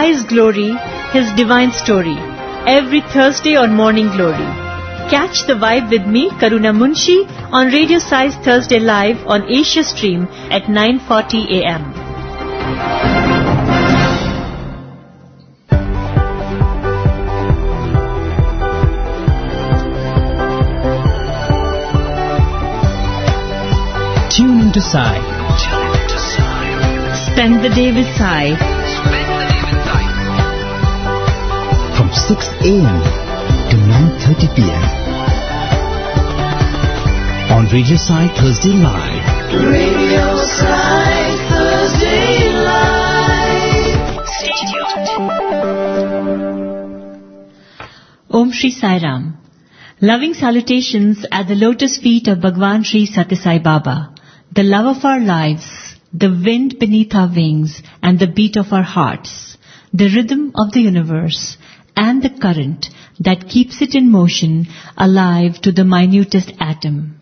Sai's glory, His divine story. Every Thursday on Morning Glory. Catch the vibe with me, Karuna Munshi, on Radio Sai's Thursday Live on Asia Stream at 9:40 a.m. Tune into Sai. Spend the day with Sai. From 6 a.m. to 9:30 p.m. on Radio Sai Thursday Live. Radio Sai Thursday Live. Stay tuned. Om Shri Sai Ram. Loving salutations at the lotus feet of Bhagwan Shri Sathya Sai Baba, the love of our lives, the wind beneath our wings and the beat of our hearts, the rhythm of the universe and the current that keeps it in motion, alive to the minutest atom.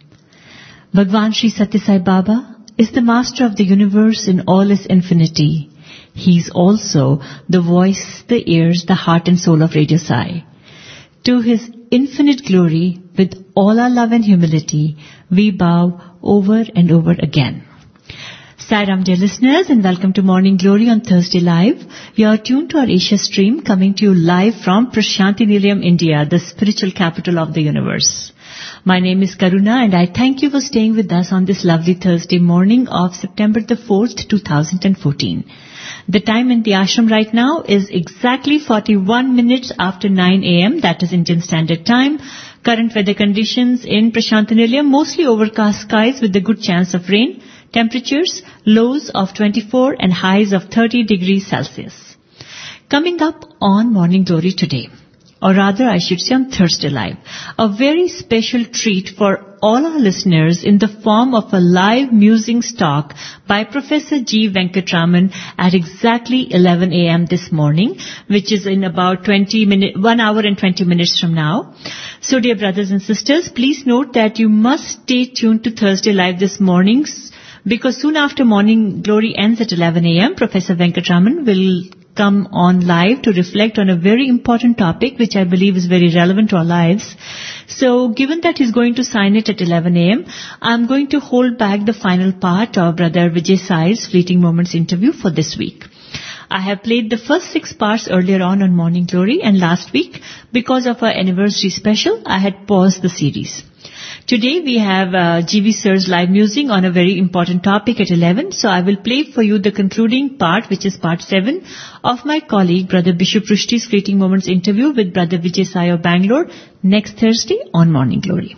Bhagwan Shri Sathya Sai Baba is the master of the universe in all its infinity. He is also the voice, the ears, the heart and soul of Radio Sai. To His infinite glory, with all our love and humility, we bow over and over again. Sai Ram, dear listeners, and welcome to Morning Glory on Thursday Live. You are tuned to our Asia stream, coming to you live from Prashanti Nilayam, India, the spiritual capital of the universe. My name is Karuna, and I thank you for staying with us on this lovely Thursday morning of September the 4th, 2014. The time in the ashram right now is exactly 41 minutes after 9 a.m., that is Indian Standard Time. Current weather conditions in Prashanti Nilayam, mostly overcast skies with a good chance of rain. Temperatures, lows of 24 and highs of 30 degrees Celsius. Coming up on Morning Glory today, or rather I should say on Thursday Live, a very special treat for all our listeners in the form of a live musing talk by Professor G. Venkatraman at exactly 11 a.m. this morning, which is in about 1 hour and 20 minutes from now. So dear brothers and sisters, please note that you must stay tuned to Thursday Live this morning, because soon after Morning Glory ends at 11 a.m., Professor Venkatraman will come on live to reflect on a very important topic which I believe is very relevant to our lives. So given that he's going to sign it at 11 a.m., I'm going to hold back the final part of Brother Vijay Sai's Fleeting Moments interview for this week. I have played the first 6 parts earlier on Morning Glory, and last week, because of our anniversary special, I had paused the series. Today we have G.V. Sir's live musing on a very important topic at 11. So I will play for you the concluding part, which is part 7 of my colleague Brother Bishop Rushdie's Fleeting Moments interview with Brother Vijay Sai of Bangalore next Thursday on Morning Glory.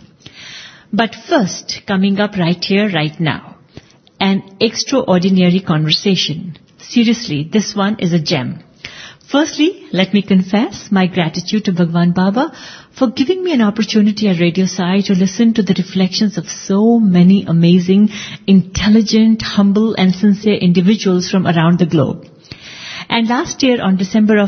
But first, coming up right here, right now, an extraordinary conversation. Seriously, this one is a gem. Firstly, let me confess my gratitude to Bhagwan Baba for giving me an opportunity at Radio Sai to listen to the reflections of so many amazing, intelligent, humble and sincere individuals from around the globe. And last year on December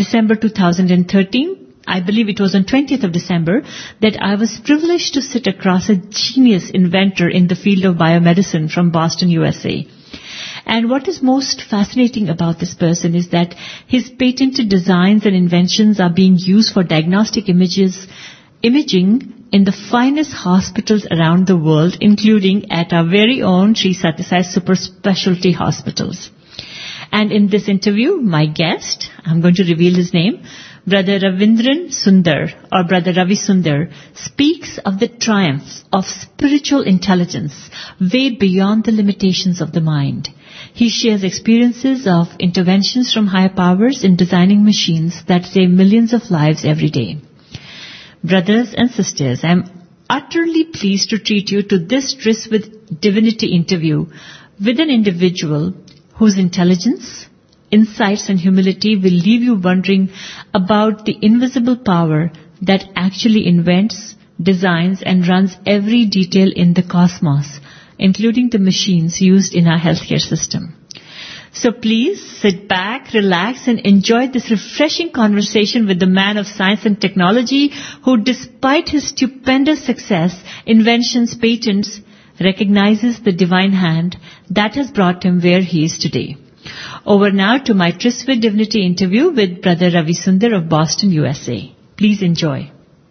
2013, I believe it was on 20th of December, that I was privileged to sit across a genius inventor in the field of biomedicine from Boston, USA. And what is most fascinating about this person is that his patented designs and inventions are being used for diagnostic imaging in the finest hospitals around the world, including at our very own Sri Sathya Sai Super Specialty Hospitals. And in this interview, my guest, I'm going to reveal his name, Brother Ravindran Sundar, or Brother Ravi Sundar, speaks of the triumphs of spiritual intelligence way beyond the limitations of the mind. He shares experiences of interventions from higher powers in designing machines that save millions of lives every day. Brothers and sisters, I am utterly pleased to treat you to this Tryst with Divinity interview with an individual whose intelligence, insights and humility will leave you wondering about the invisible power that actually invents, designs and runs every detail in the cosmos, including the machines used in our healthcare system. So please sit back, relax and enjoy this refreshing conversation with the man of science and technology who, despite his stupendous success, inventions, patents, recognizes the divine hand that has brought him where he is today. Over now to my Tryst with Divinity interview with Brother Ravi Sundar of Boston, USA. Please enjoy.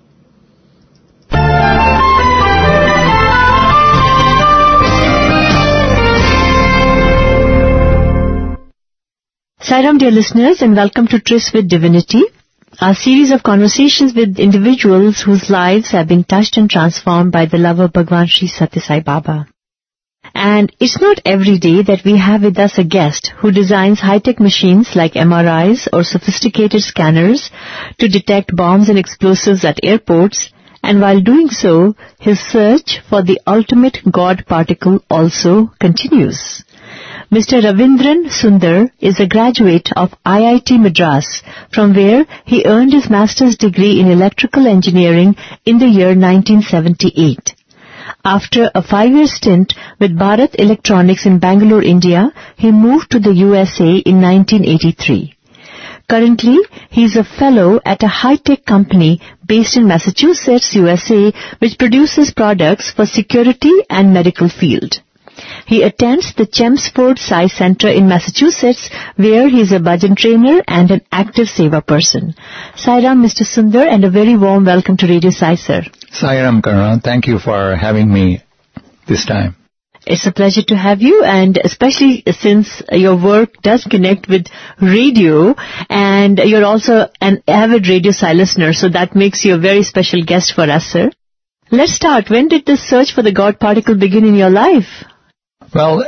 Sairam, dear listeners, and welcome to Tryst with Divinity, a series of conversations with individuals whose lives have been touched and transformed by the love of Bhagwan Sri Sathya Sai Baba. And it's not every day that we have with us a guest who designs high-tech machines like MRIs or sophisticated scanners to detect bombs and explosives at airports, and while doing so, his search for the ultimate God particle also continues. Mr. Ravindran Sundar is a graduate of IIT Madras, from where he earned his master's degree in electrical engineering in the year 1978. After a 5-year stint with Bharat Electronics in Bangalore, India, he moved to the USA in 1983. Currently, he is a fellow at a high-tech company based in Massachusetts, USA, which produces products for security and medical field. He attends the Chelmsford Sai Center in Massachusetts, where he is a bhajan trainer and an active seva person. Sairam, Mr. Sundar, and a very warm welcome to Radio Sai, sir. Sairam, Karuna. Thank you for having me this time. It's a pleasure to have you, and especially since your work does connect with radio, and you're also an avid Radio Sai listener, so that makes you a very special guest for us, sir. Let's start. When did this search for the God particle begin in your life? Well,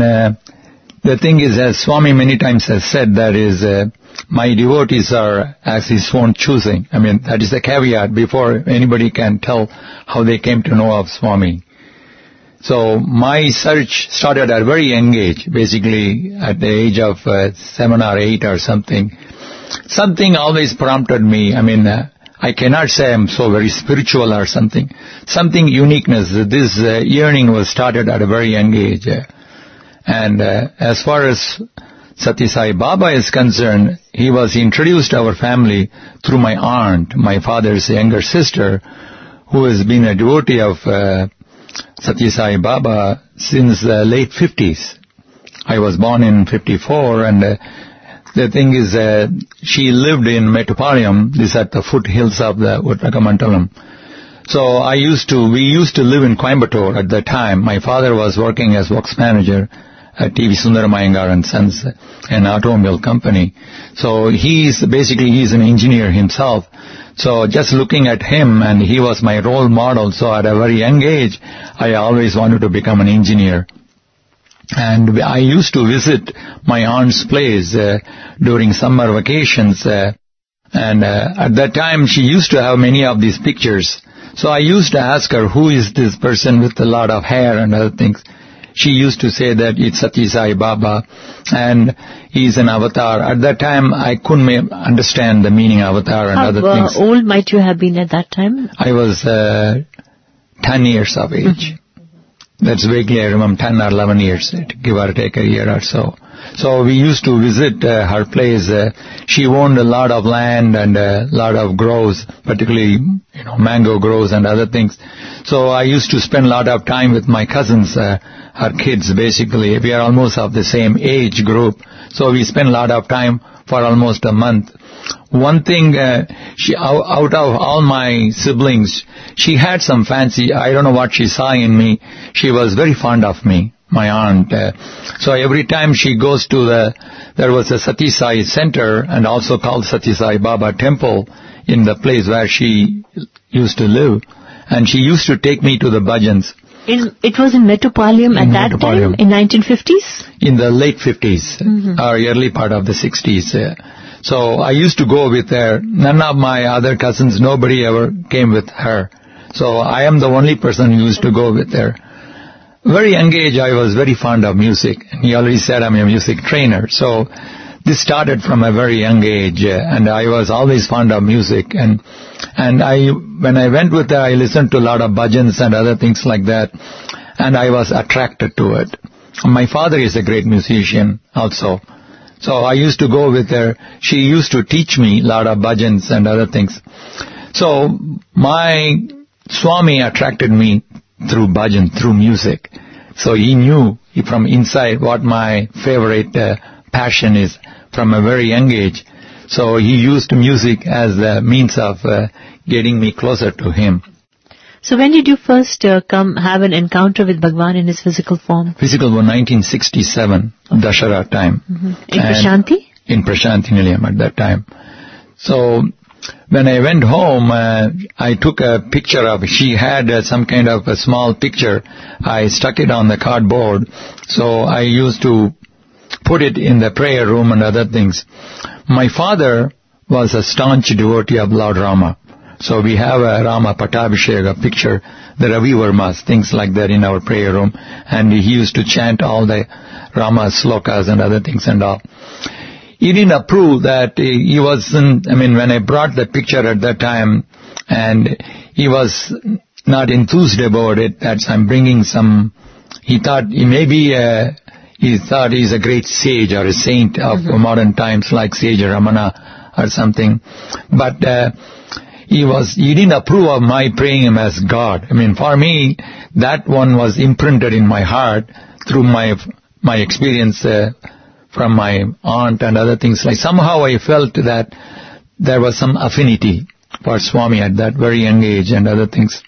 the thing is, as Swami many times has said, that is, my devotees are as his own choosing. That is the caveat before anybody can tell how they came to know of Swami. So my search started at a very young age, basically at the age of 7 or 8 or something. Something always prompted me. I cannot say I'm so very spiritual or something. Something uniqueness. This yearning was started at a very young age. And as far as Sathya Sai Baba is concerned, he was introduced to our family through my aunt, my father's younger sister, who has been a devotee of Sathya Sai Baba since the late 50s. I was born in 54, and the thing is, she lived in Mettupalayam, this at the foothills of the Uttaramandalam. So we used to live in Coimbatore at the time. My father was working as works manager at TV Sundaram Iyengar and Sons, an automobile company. So he's an engineer himself. So just looking at him, and he was my role model. So at a very young age, I always wanted to become an engineer. And I used to visit my aunt's place during summer vacations, and at that time she used to have many of these pictures. So I used to ask her, who is this person with a lot of hair and other things? She used to say that it's Sathya Sai Baba, and he's an avatar. At that time, I couldn't understand the meaning of avatar and other things. How old might you have been at that time? I was 10 years of age. That's vaguely, I remember, 10 or 11 years, give or take a year or so. So we used to visit her place. She owned a lot of land and a lot of groves, particularly, mango groves and other things. So I used to spend a lot of time with my cousins, her kids, basically. We are almost of the same age group. So we spent a lot of time for almost a month. One thing, out of all my siblings, she had some fancy, I don't know what she saw in me. She was very fond of me, my aunt. So every time she goes to there was a Sathya Sai Center and also called Sathya Sai Baba Temple in the place where she used to live. And she used to take me to the bhajans. It was in Mettupalayam at that time, in 1950s? In the late 50s, or early part of the 60s. So I used to go with her. None of my other cousins, nobody ever came with her. So I am the only person who used to go with her. Very young age, I was very fond of music. He already said I'm a music trainer. So this started from a very young age, and I was always fond of music. And when I went with her, I listened to a lot of bhajans and other things like that, and I was attracted to it. My father is a great musician also. So I used to go with her. She used to teach me a lot of bhajans and other things. So my Swami attracted me through bhajan, through music. So he knew from inside what my favorite passion is from a very young age. So he used music as the means of getting me closer to him. So when did you first come have an encounter with Bhagwan in his physical form? Physical was 1967, Dashara time. Mm-hmm. In Prashanti? In Prashanti Nilayam at that time. So when I went home, I took a picture of, she had some kind of a small picture. I stuck it on the cardboard. So I used to put it in the prayer room and other things. My father was a staunch devotee of Lord Rama. So we have a Rama Pattabhisheka picture, the Ravi Varmas, things like that in our prayer room. And he used to chant all the Rama slokas and other things and all. He didn't approve that he wasn't, when I brought the picture at that time, and he was not enthused about it, that I'm bringing some, he thought he's a great sage or a saint of modern times like Sage Ramana or something. But he didn't approve of my praying him as God. For me, that one was imprinted in my heart through my experience from my aunt and other things. Like somehow I felt that there was some affinity for Swami at that very young age and other things.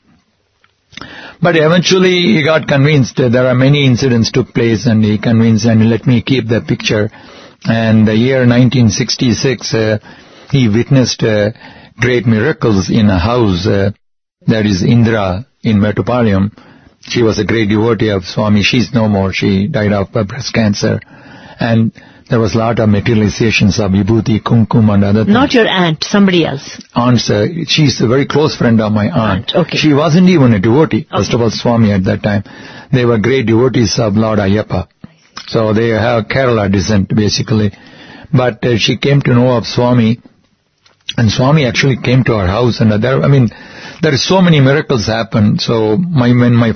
But eventually he got convinced. There are many incidents took place and he convinced and let me keep the picture. And the year 1966, he witnessed great miracles in a house, that is Indra in Metupalayam. She was a great devotee of Swami. She's no more. She died of breast cancer. And there was a lot of materializations of Vibhuti, Kumkum and other things. Not your aunt, somebody else. Aunt, she's a very close friend of my aunt. Okay. She wasn't even a devotee, first of all, Swami at that time. They were great devotees of Lord Ayyappa. So they have Kerala descent, basically. But she came to know of Swami, and Swami actually came to our house. And there is so many miracles happen. So when my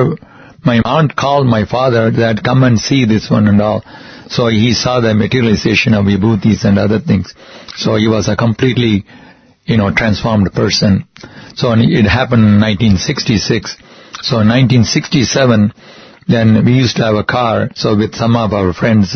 aunt called my father that come and see this one and all. So he saw the materialization of vibhutis and other things. So he was a completely, transformed person. So it happened in 1966. So in 1967, then we used to have a car. So with some of our friends,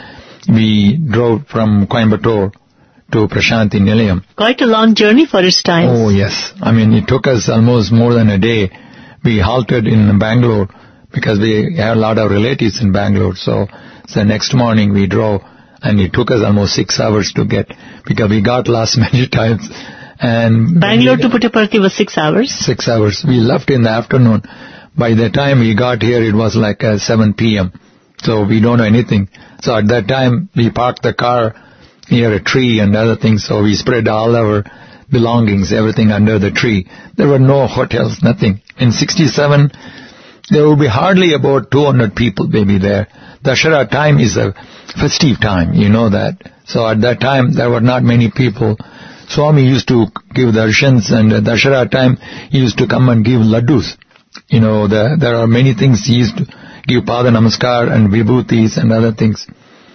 we drove from Coimbatore to Prashanti Nilayam. Quite a long journey for its time. Oh, yes. It took us almost more than a day. We halted in Bangalore because we had a lot of relatives in Bangalore. So the next morning we drove, and it took us almost 6 hours to get, because we got lost many times. And Bangalore to Puttaparthi was 6 hours? 6 hours. We left in the afternoon. By the time we got here, it was like 7 p.m. So we don't know anything. So at that time, we parked the car near a tree and other things. So we spread all our belongings, everything under the tree. There were no hotels, nothing. In 67, there would be hardly about 200 people maybe there. Dashara time is a festive time, you know that. So at that time, there were not many people. Swami used to give darshans, and at Dashara time, he used to come and give laddus. There are many things. He used to give Pada Namaskar and Vibhutis and other things.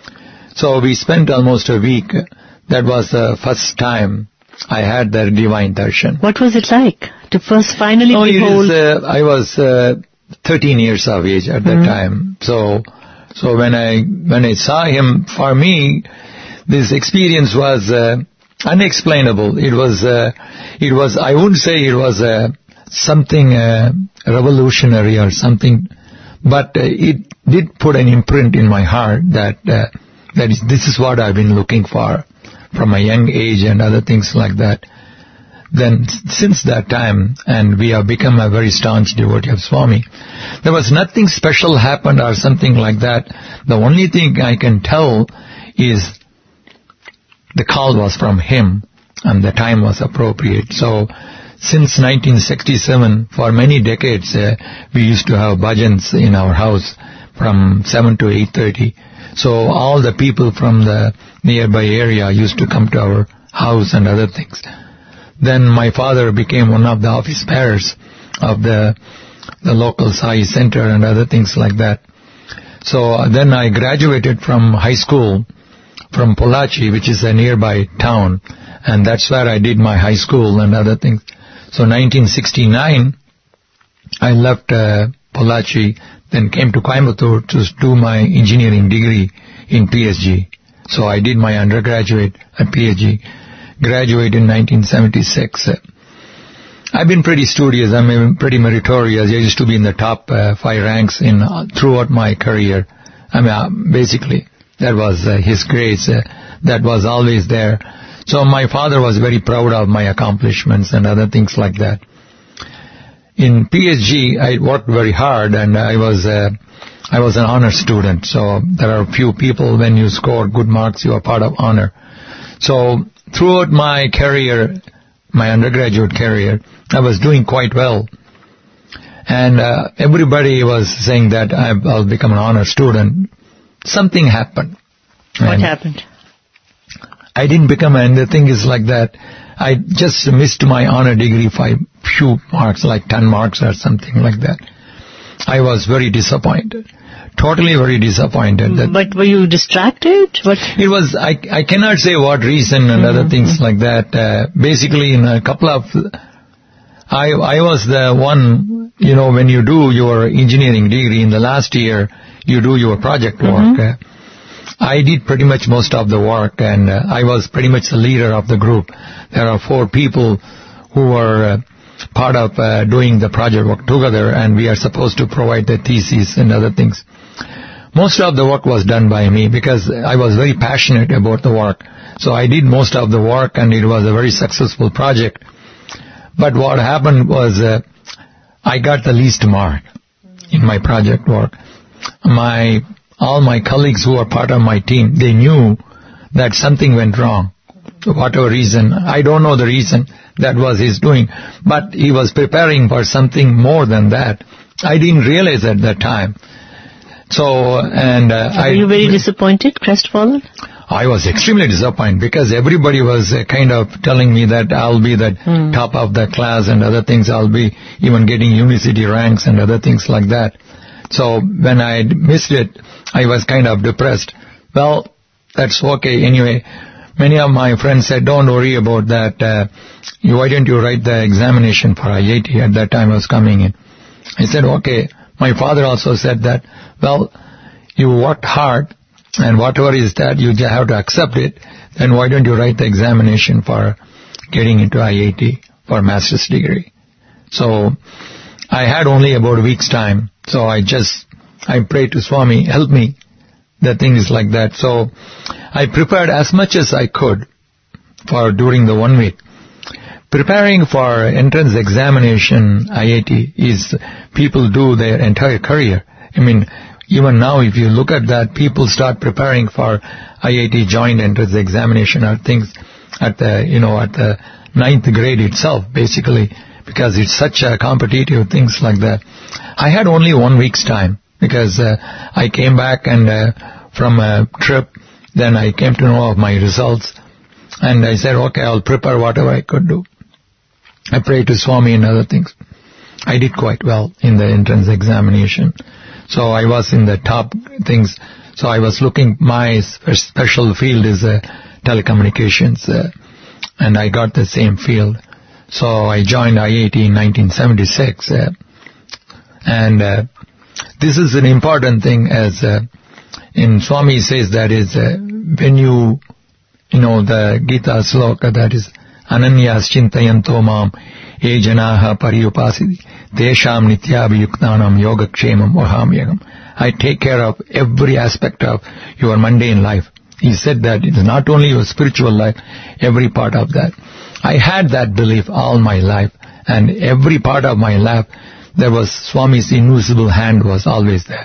So we spent almost a week. That was the first time I had the divine darshan. What was it like to first finally behold? I was 13 years of age at that time. So when I saw him, for me, this experience was unexplainable. It was I wouldn't say it was something revolutionary or something, but it did put an imprint in my heart that this is what I've been looking for from a young age and other things like that. Then since that time, and we have become a very staunch devotee of Swami, there was nothing special happened or something like that. The only thing I can tell is the call was from him and the time was appropriate. So since 1967, for many decades, we used to have bhajans in our house from 7 to 8:30. So all the people from the nearby area used to come to our house and other things. Then my father became one of the office bearers of the local Sai center and other things like that. So then I graduated from high school from Pollachi, which is a nearby town, and that's where I did my high school and other things. So 1969, I left Pollachi, then came to Coimbatore to do my engineering degree in PSG. So I did my undergraduate and PhD, graduated in 1976. I've been pretty studious. I'm pretty meritorious. I used to be in the top 5 ranks throughout my career. Basically, that was his grace. That was always there. So my father was very proud of my accomplishments and other things like that. In PhD, I worked very hard, and I was an honor student. So there are few people, when you score good marks, you are part of honor. So throughout my career, my undergraduate career, I was doing quite well. And everybody was saying that I'll become an honor student. Something happened. What happened? I didn't become, and the thing is like that, I just missed my honor degree by few marks, like 10 marks or something like that. I was very disappointed. Totally very disappointed. But were you distracted? What? It was, I cannot say what reason and other things like that. Basically, in a couple of, I was the one, when you do your engineering degree in the last year, you do your project work. I did pretty much most of the work, and I was pretty much the leader of the group. There are 4 people who were part of doing the project work together, and we are supposed to provide the thesis and other things. Most of the work was done by me because I was very passionate about the work. So I did most of the work, and it was a very successful project. But what happened was I got the least mark in my project work. All my colleagues who were part of my team, they knew that something went wrong. For whatever reason, I don't know the reason that was his doing, but he was preparing for something more than that. I didn't realize at that time. Were you very disappointed, crestfallen? I was extremely disappointed because everybody was kind of telling me that I'll be the top of the class and other things. I'll be even getting university ranks and other things like that. So when I missed it, I was kind of depressed. Well, that's okay. Anyway, many of my friends said, don't worry about that. Why don't you write the examination for IIT? At that time I was coming in. I said, okay. My father also said that, well, you worked hard, and whatever is that, you just have to accept it. Then why don't you write the examination for getting into IIT for master's degree? So I had only about a week's time. So I prayed to Swami, help me. The thing is like that. So I prepared as much as I could during the 1 week. Preparing for entrance examination, IIT, is people do their entire career. I mean, even now, if you look at that, people start preparing for IIT joint entrance examination or things at the 9th grade itself, basically, because it's such a competitive things like that. I had only 1 week's time because I came back and from a trip, then I came to know of my results, and I said, okay, I'll prepare whatever I could do. I prayed to Swami and other things. I did quite well in the entrance examination. So I was in the top things. So I was looking, my special field is telecommunications, and I got the same field. So I joined IIT in 1976. And this is an important thing, as in Swami says that is when the Gita sloka, that is Ananyas Chintayanto Mam Ye Janaha Pariyupasidi Desham Nityabhiyuktanam Yogakshemam Vahamyagam. I take care of every aspect of your mundane life. He said that it is not only your spiritual life, every part of that. I had that belief all my life, and every part of my life, there was Swami's invisible hand was always there.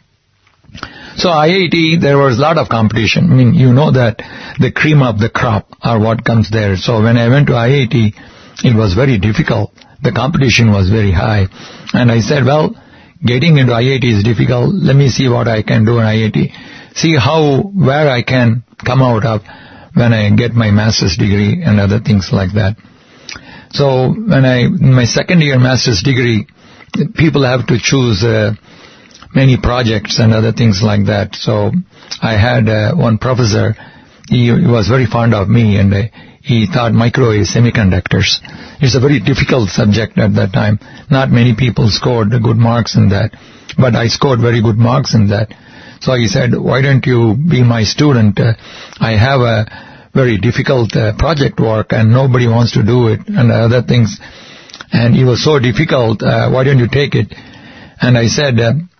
So IIT, there was a lot of competition. I mean, you know that the cream of the crop are what comes there. So when I went to IIT, it was very difficult. The competition was very high. And I said, well, getting into IIT is difficult. Let me see what I can do in IIT. See where I can come out of when I get my master's degree and other things like that. So in my second year master's degree, people have to choose many projects and other things like that. So I had one professor, he was very fond of me, and he taught microwave semiconductors. It's a very difficult subject at that time. Not many people scored good marks in that, but I scored very good marks in that. So he said, why don't you be my student? I have a very difficult project work and nobody wants to do it and other things. And it was so difficult, why don't you take it? And I said,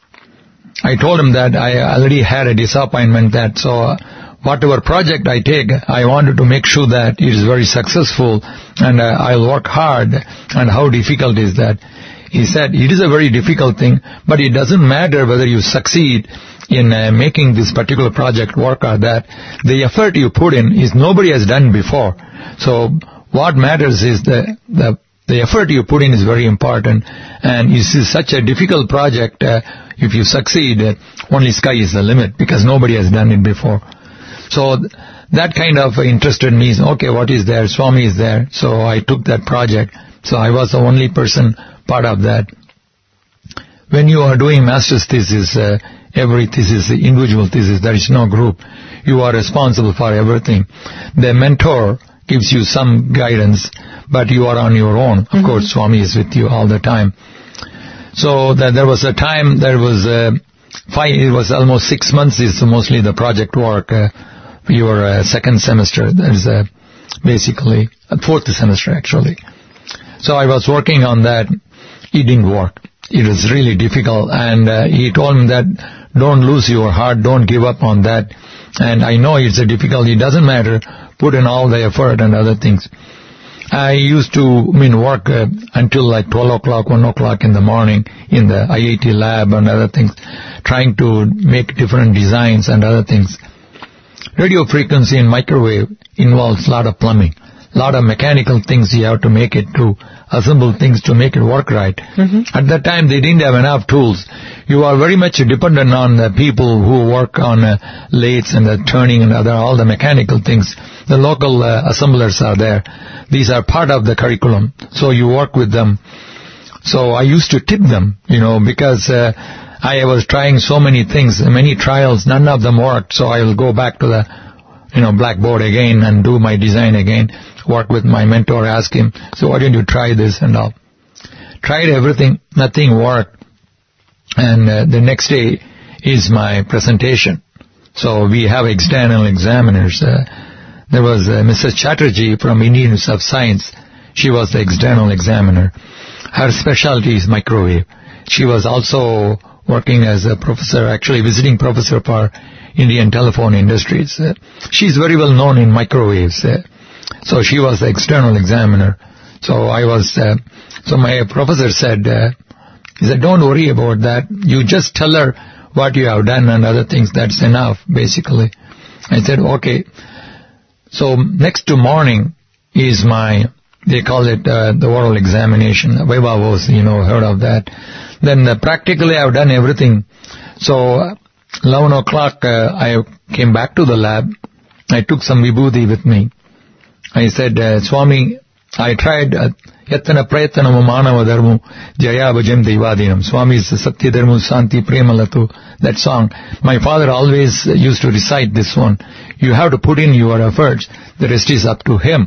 I told him that I already had a disappointment that whatever project I take, I wanted to make sure that it is very successful and I'll work hard. And how difficult is that? He said, it is a very difficult thing, but it doesn't matter whether you succeed in making this particular project work or that. The effort you put in is nobody has done before. So what matters is the effort you put in is very important. And this is such a difficult project. If you succeed, only sky is the limit because nobody has done it before. So that kind of interested me. Okay, what is there? Swami is there. So I took that project. So I was the only person part of that. When you are doing master's thesis, every thesis, individual thesis, there is no group. You are responsible for everything. The mentor gives you some guidance, but you are on your own. Of course, Swami is with you all the time. So there was a time, it was almost 6 months is mostly the project work. Your second semester, that is basically fourth semester actually. So I was working on that. It didn't work. It was really difficult. And he told me that don't lose your heart, don't give up on that. And I know it's a difficulty. It doesn't matter. Put in all the effort and other things. I used to work until like 12 o'clock, 1 o'clock in the morning in the IIT lab and other things, trying to make different designs and other things. Radio frequency and microwave involves a lot of plumbing, a lot of mechanical things you have to make it to assemble things to make it work right. At that time, they didn't have enough tools. You are very much dependent on the people who work on lathes and the turning and all the mechanical things. The local assemblers are there. These are part of the curriculum. So you work with them. So I used to tip them, because I was trying so many things, many trials, none of them worked. So I will go back to the blackboard again and do my design again, work with my mentor, ask him, so why don't you try this and all. Tried everything, nothing worked. And the next day is my presentation. So we have external examiners. There was Mrs. Chatterjee from Indian Institute of Science. She was the external examiner. Her specialty is microwave. She was also working as a professor, actually visiting professor for Indian Telephone Industries. She's very well known in microwaves. So she was the external examiner. So so my professor said, he said, don't worry about that. You just tell her what you have done and other things. That's enough, basically. I said, okay. So next to morning is they call it the oral examination. Viva Voce, heard of that. Then practically I've done everything. So 11 o'clock, I came back to the lab. I took some vibhuti with me. I said, Swami, I tried Yatana Prayatana Manava Dharmu Jaya Bhajem Devadinam. Swami's Satya Dharmu Santi Premalatu, that song. My father always used to recite this one. You have to put in your efforts. The rest is up to him.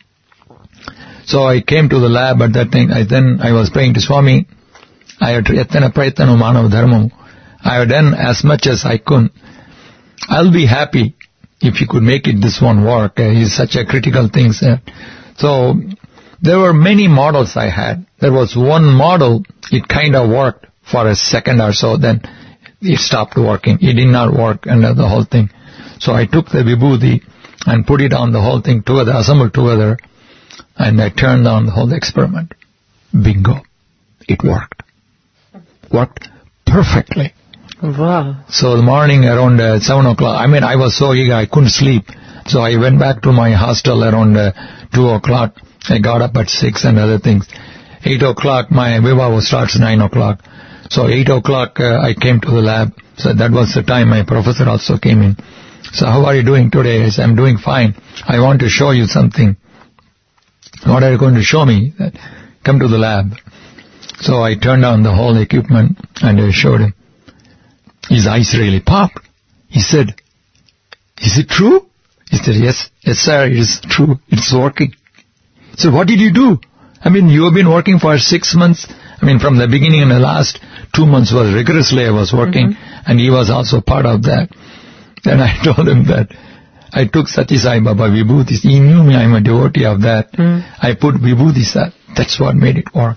So I came to the lab at that time. I was praying to Swami. I had Yatana Prayatana Manava Dharmu. I have done as much as I could. I'll be happy if you could make this one work. It's such a critical thing. So there were many models I had. There was one model, it kind of worked for a second or so, then it stopped working. It did not work under the whole thing. So I took the vibhuti and put it on the whole thing together, assembled together, and I turned on the whole experiment. Bingo. It worked. Worked perfectly. Wow. So the morning around 7 o'clock, I was so eager, I couldn't sleep. So I went back to my hostel around 2 o'clock. I got up at 6 and other things. 8 o'clock, my Viva starts 9 o'clock. So 8 o'clock, I came to the lab. So that was the time my professor also came in. So how are you doing today? I said, I'm doing fine. I want to show you something. What are you going to show me? Come to the lab. So I turned on the whole equipment and I showed him. His eyes really popped. He said, is it true? He said, yes, sir, it is true. It's working. So what did you do? You have been working for 6 months. From the beginning and the last 2 months was rigorously I was working. and he was also part of that. Then I told him that I took Satya Sai Baba Vibhutis. He knew me, I'm a devotee of that. I put Vibhutis, that's what made it work.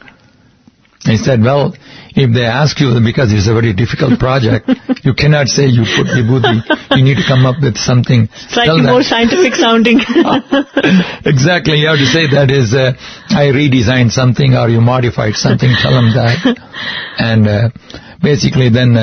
He said, well, if they ask you, because it's a very difficult project, you cannot say you put Vibhuti. You need to come up with something. Slightly more scientific sounding. Exactly. You have to say that is, I redesigned something or you modified something. Tell them that. And basically then,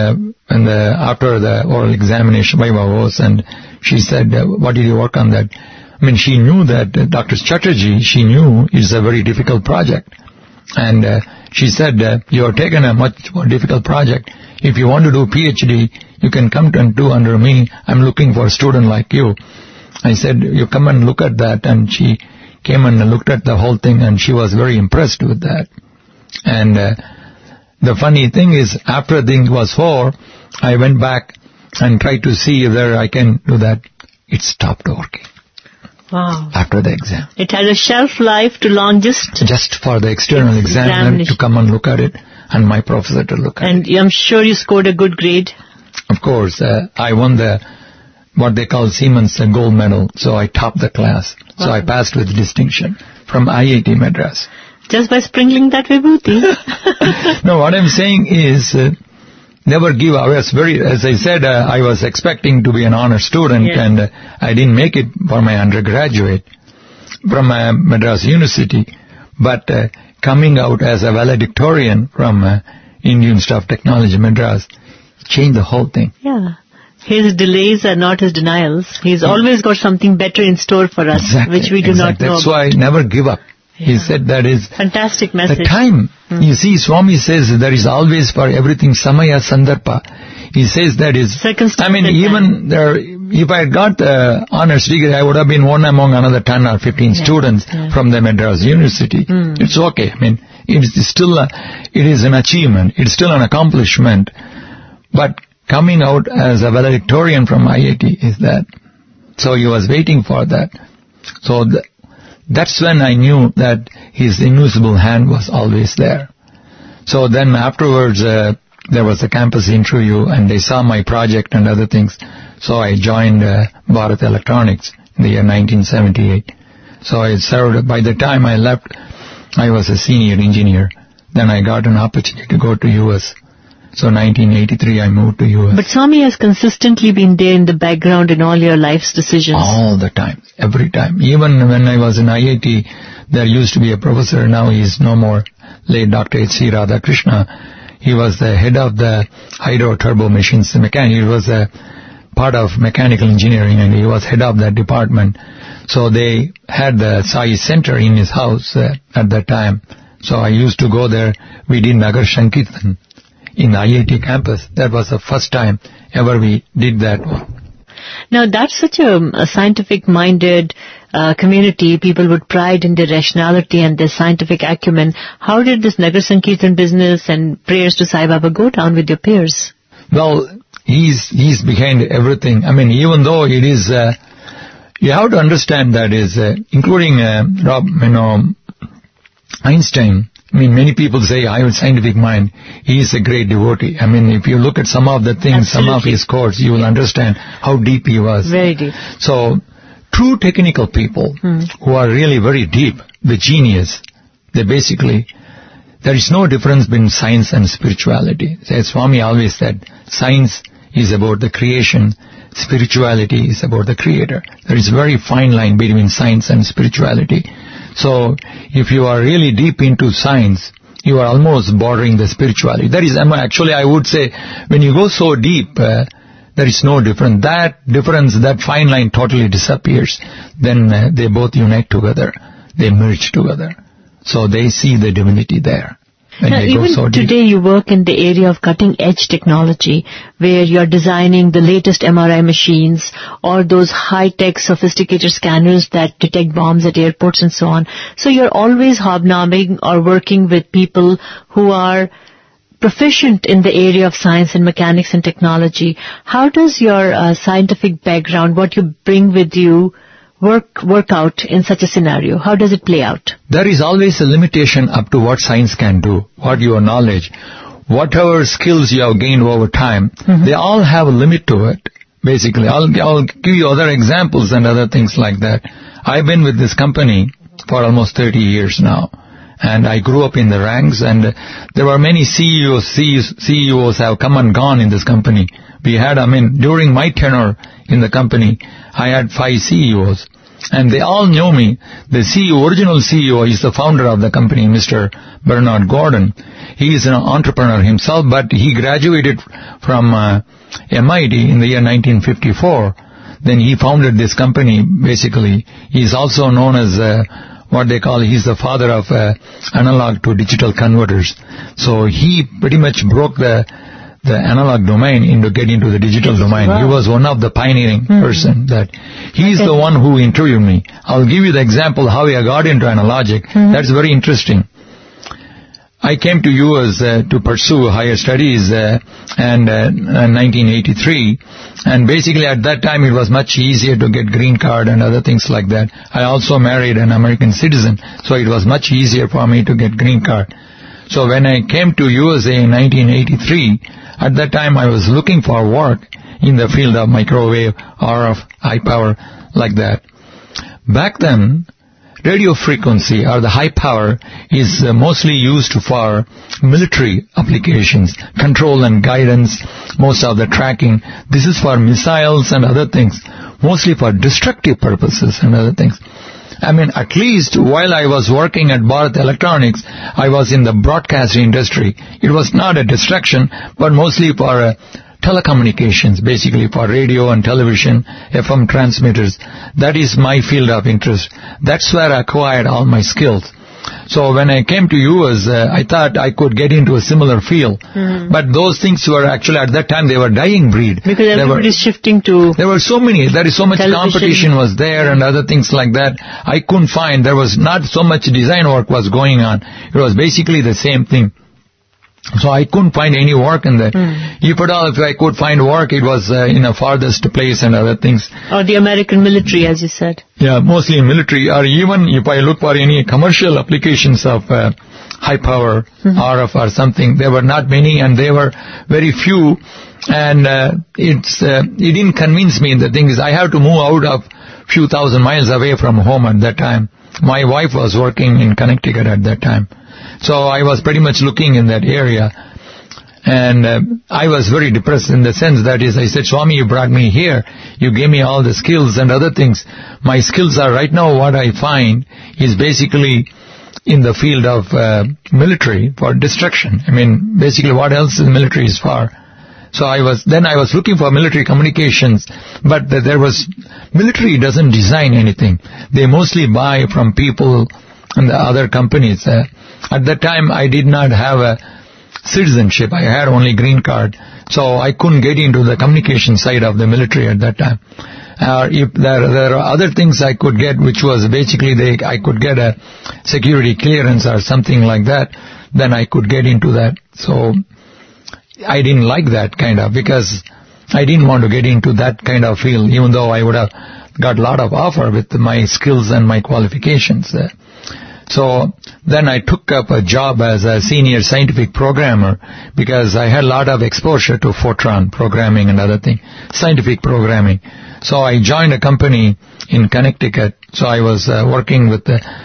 after the oral examination, Vaibha was, and she said, what did you work on that? I mean, she knew that Dr. Chatterjee, she knew it's a very difficult project. And she said, you have taken a much more difficult project. If you want to do PhD, you can come and do under me. I'm looking for a student like you. I said, you come and look at that. And she came and looked at the whole thing, and she was very impressed with that. And the funny thing is, after the thing was over, I went back and tried to see whether I can do that. It stopped working. Wow. After the exam. It had a shelf life to long just for the external examiner to come and look at it, and my professor to look at it. And I'm sure you scored a good grade. Of course. I won what they call Siemens gold medal, so I topped the class. Wow. So I passed with distinction from IIT Madras. Just by sprinkling that vibhuti. No, what I'm saying is, never give up. As I said, I was expecting to be an honor student, and I didn't make it for my undergraduate from Madras University. But coming out as a valedictorian from Indian Institute of Technology, Madras, changed the whole thing. Yeah. His delays are not his denials. He's always got something better in store for us, which we do not know. That's why never give up. He said that is fantastic message. The time. You see, Swami says there is always for everything samaya sandarbha. He says that is. I mean, even there, if I had got the honors degree, I would have been one among another 10 or 15 students from the Madras University. It's okay. I mean, it is an achievement. It's still an accomplishment. But coming out as a valedictorian from IIT is that. So he was waiting for that. So that's when I knew that his invisible hand was always there. So then afterwards, there was a campus interview, and they saw my project and other things. So I joined Bharat Electronics in the year 1978. So I served. By the time I left, I was a senior engineer. Then I got an opportunity to go to U.S. So 1983 I moved to U.S. But Swami has consistently been there in the background in all your life's decisions. All the time, every time. Even when I was in IIT, there used to be a professor, now he is no more, late Dr. H.C. Radhakrishna. He was the head of the hydro turbo machines mechanic. He was a part of mechanical engineering, and he was head of that department. So they had the Sai Center in his house at that time. So I used to go there. We did Nagar Sankirtan in the IIT campus. That was the first time ever we did that one. Now that's such a scientific-minded community. People would pride in their rationality and their scientific acumen. How did this Nagar Sankirtan business and prayers to Sai Baba go down with your peers? Well, he's behind everything. I mean, even though it is, you have to understand that is, including Einstein. I mean, many people say, I have a scientific mind. He is a great devotee. I mean, if you look at some of the things, some of his quotes, you will understand how deep he was. Very deep. So, true technical people who are really very deep, the genius, they basically, there is no difference between science and spirituality. As Swami always said, science is about the creation, spirituality is about the creator. There is a very fine line between science and spirituality. So, if you are really deep into science, you are almost bordering the spirituality. That is, actually I would say, when you go so deep, there is no difference. That difference, that fine line totally disappears. Then they both unite together. They merge together. So they see the divinity there. Now, even today you work in the area of cutting-edge technology, where you're designing the latest MRI machines or those high-tech sophisticated scanners that detect bombs at airports and so on. So you're always hobnobbing or working with people who are proficient in the area of science and mechanics and technology. How does your scientific background, what you bring with you, work out in such a scenario? How does it play out? There is always a limitation up to what science can do, what your knowledge. whatever skills you have gained over time, they all have a limit to it. Basically, I'll give you other examples and other things like that. I've been with this company for almost 30 years now, and I grew up in the ranks, and there were many CEOs have come and gone in this company. We had, during my tenure in the company, I had 5 CEOs, and they all knew me. The original CEO is the founder of the company, Mr. Bernard Gordon. He is an entrepreneur himself, but he graduated from MIT in the year 1954. Then he founded this company, basically. He's also known as he's the father of analog to digital converters. So he pretty much broke the analog domain get into the digital domain. Wow. He was one of the pioneering person that he's the one who interviewed me. I'll give you the example how I got into analogic. That's very interesting. I came to US to pursue higher studies in 1983, and basically at that time it was much easier to get green card and other things like that. I also married an American citizen, so it was much easier for me to get green card. So when I came to USA in 1983, at that time I was looking for work in the field of microwave, RF, high power, like that. Back then, radio frequency or the high power is mostly used for military applications, control and guidance, most of the tracking. This is for missiles and other things, mostly for destructive purposes and other things. At least while I was working at Bharat Electronics, I was in the broadcast industry. It was not a destruction, but mostly for telecommunications, basically for radio and television, FM transmitters. That is my field of interest. That's where I acquired all my skills. So when I came to US, I thought I could get into a similar field. But those things were actually, at that time, they were dying breed. Because everybody's shifting to there were so many. There is so much television. Competition was there and other things like that. I couldn't find. There was not so much design work was going on. It was basically the same thing. So I couldn't find any work in that. If at all, if I could find work, it was in a farthest place and other things. Or the American military, as you said. Yeah, mostly in military. Or even if I look for any commercial applications of high power, RF or something, there were not many and they were very few. And it didn't convince me. The thing is, I have to move out of few thousand miles away from home at that time. My wife was working in Connecticut at that time. So I was pretty much looking in that area, and I was very depressed in the sense that is, I said, Swami, you brought me here, you gave me all the skills and other things. My skills are right now what I find is basically in the field of military for destruction. Basically what else the military is for. So I was looking for military communications, but military doesn't design anything. They mostly buy from people and the other companies. At that time, I did not have a citizenship. I had only green card. So I couldn't get into the communication side of the military at that time. If there are other things I could get, which was basically I could get a security clearance or something like that, then I could get into that. So I didn't like that kind of, because I didn't want to get into that kind of field, even though I would have got a lot of offer with my skills and my qualifications there. So then I took up a job as a senior scientific programmer because I had a lot of exposure to Fortran programming and other things, scientific programming. So I joined a company in Connecticut. So I was working with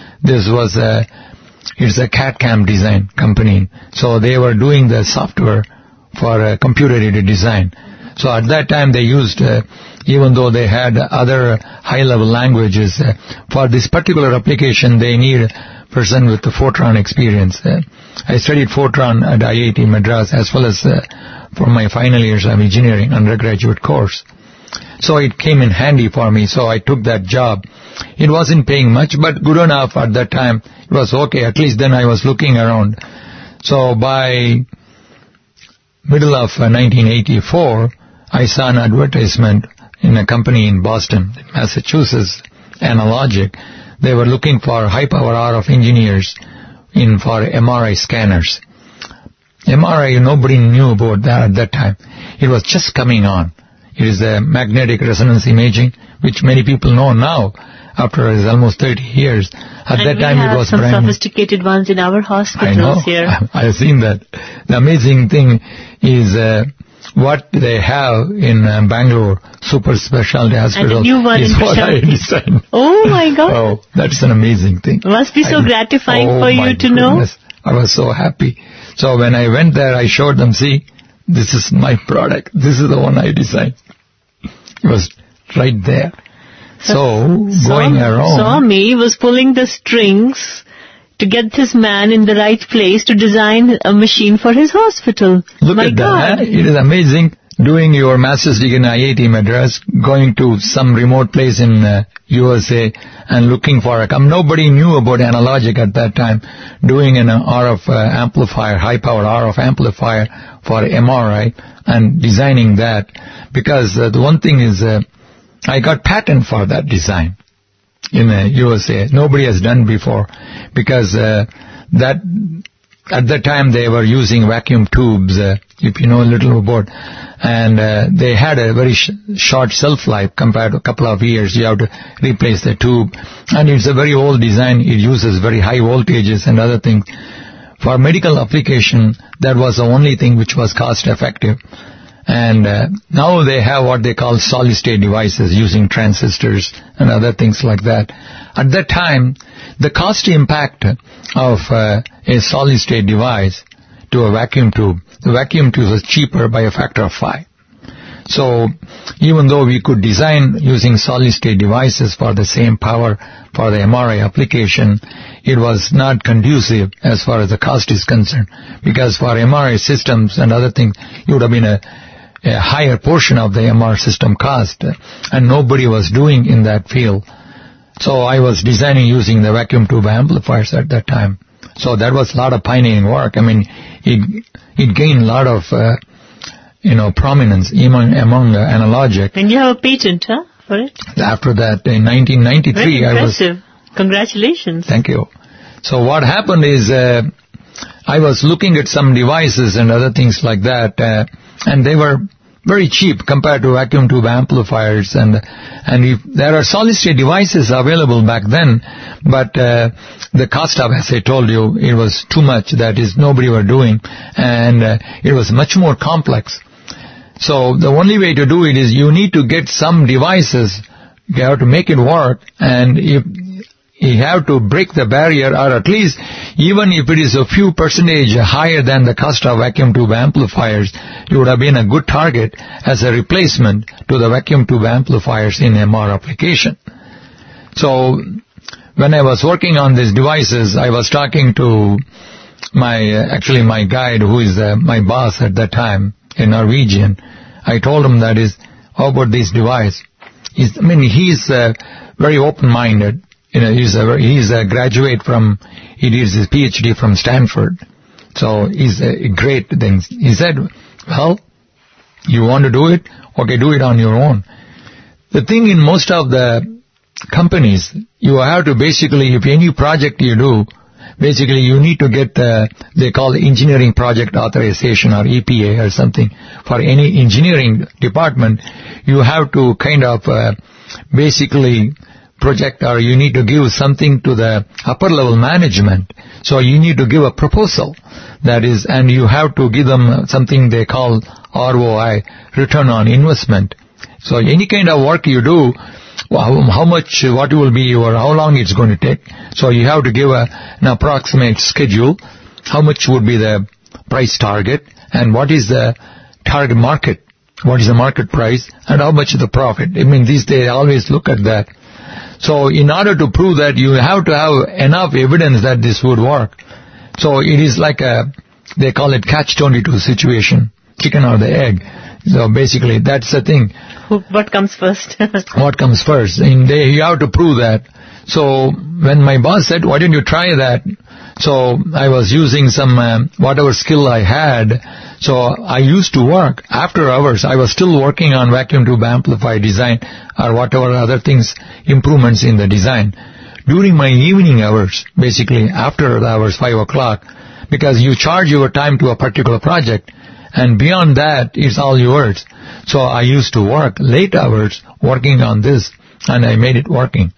it's a CAD/CAM design company. So they were doing the software for computer-aided design. So at that time they used, even though they had other high-level languages, for this particular application they need a person with the Fortran experience. I studied Fortran at IIT Madras as well as for my final years of engineering undergraduate course. So it came in handy for me, so I took that job. It wasn't paying much, but good enough at that time. It was okay, at least then I was looking around. So by middle of 1984, I saw an advertisement in a company in Boston, Massachusetts, Analogic. They were looking for high-power RF engineers for MRI scanners. MRI, nobody knew about that at that time. It was just coming on. It is a magnetic resonance imaging, which many people know now, after almost 30 years. At that time it was some brand new. sophisticated ones in our hospitals I know. here. I have seen that. The amazing thing is what they have in Bangalore Super Specialty Hospital And the new one is in what I Prashant. designed. Oh my God. Oh, that's an amazing thing. It must be so gratifying for you my to know. goodness. I was so happy. So when I went there, I showed them, see, this is my product. This is the one I designed. It was right there. So going around. Swami was pulling the strings to get this man in the right place to design a machine for his hospital. Look My at God. that. It is amazing. Doing your master's degree in IIT Madras, going to some remote place in USA and looking for nobody knew about analogic at that time. Doing an RF amplifier, high power RF amplifier for MRI and designing that. Because the one thing is, I got patent for that design in USA. Nobody has done before because that at that time they were using vacuum tubes, if you know a little about, and they had a very short shelf life compared to a couple of years. You have to replace the tube, and it's a very old design. It uses very high voltages and other things. For medical application, that was the only thing which was cost effective. And now they have what they call solid-state devices using transistors and other things like that. At that time, the cost impact of a solid-state device to a vacuum tube, the vacuum tube was cheaper by a factor of 5. So even though we could design using solid-state devices for the same power for the MRI application, it was not conducive as far as the cost is concerned. Because for MRI systems and other things, it would have been a higher portion of the MR system cost, and nobody was doing in that field. So I was designing using the vacuum tube amplifiers at that time. So that was a lot of pioneering work. I mean, it gained a lot of, prominence even among analogic. And you have a patent, for it? After that, in 1993, Very impressive. Congratulations. Thank you. So what happened is, I was looking at some devices and other things like that, and they were very cheap compared to vacuum tube amplifiers, and if there are solid-state devices available back then, but the cost of, as I told you, it was too much. That is, nobody were doing, and it was much more complex. So the only way to do it is you need to get some devices, you have to make it work, and if you have to break the barrier, or at least even if it is a few percentage higher than the cost of vacuum tube amplifiers, it would have been a good target as a replacement to the vacuum tube amplifiers in MR application. So when I was working on these devices, I was talking to my guide, who is my boss at that time, a Norwegian. I told him that is, how about this device? He's very open-minded. He's a graduate from, he did his PhD from Stanford. So he's a great thing. He said, well, you want to do it? Okay, do it on your own. The thing in most of the companies, you have to basically, if any project you do, basically you need to get they call engineering project authorization, or EPA or something. For any engineering department, you have to kind of basically project, or you need to give something to the upper level management. So you need to give a proposal, that is, and you have to give them something they call ROI, return on investment. So any kind of work you do, how much, what will be how long it's going to take. So you have to give an approximate schedule, how much would be the price target, and what is the target market, what is the market price, and how much is the profit. I mean, they always look at that. So in order to prove that, you have to have enough evidence that this would work. So it is like they call it catch-22 situation, chicken or the egg. So basically, that's the thing. What comes first? What comes first? You have to prove that. So when my boss said, why don't you try that? So I was using some, whatever skill I had. So I used to work after hours. I was still working on vacuum tube amplifier design or whatever other things, improvements in the design. During my evening hours, basically after the hours, 5 o'clock, because you charge your time to a particular project, And beyond that, it's all yours. So I used to work late hours working on this, and I made it working.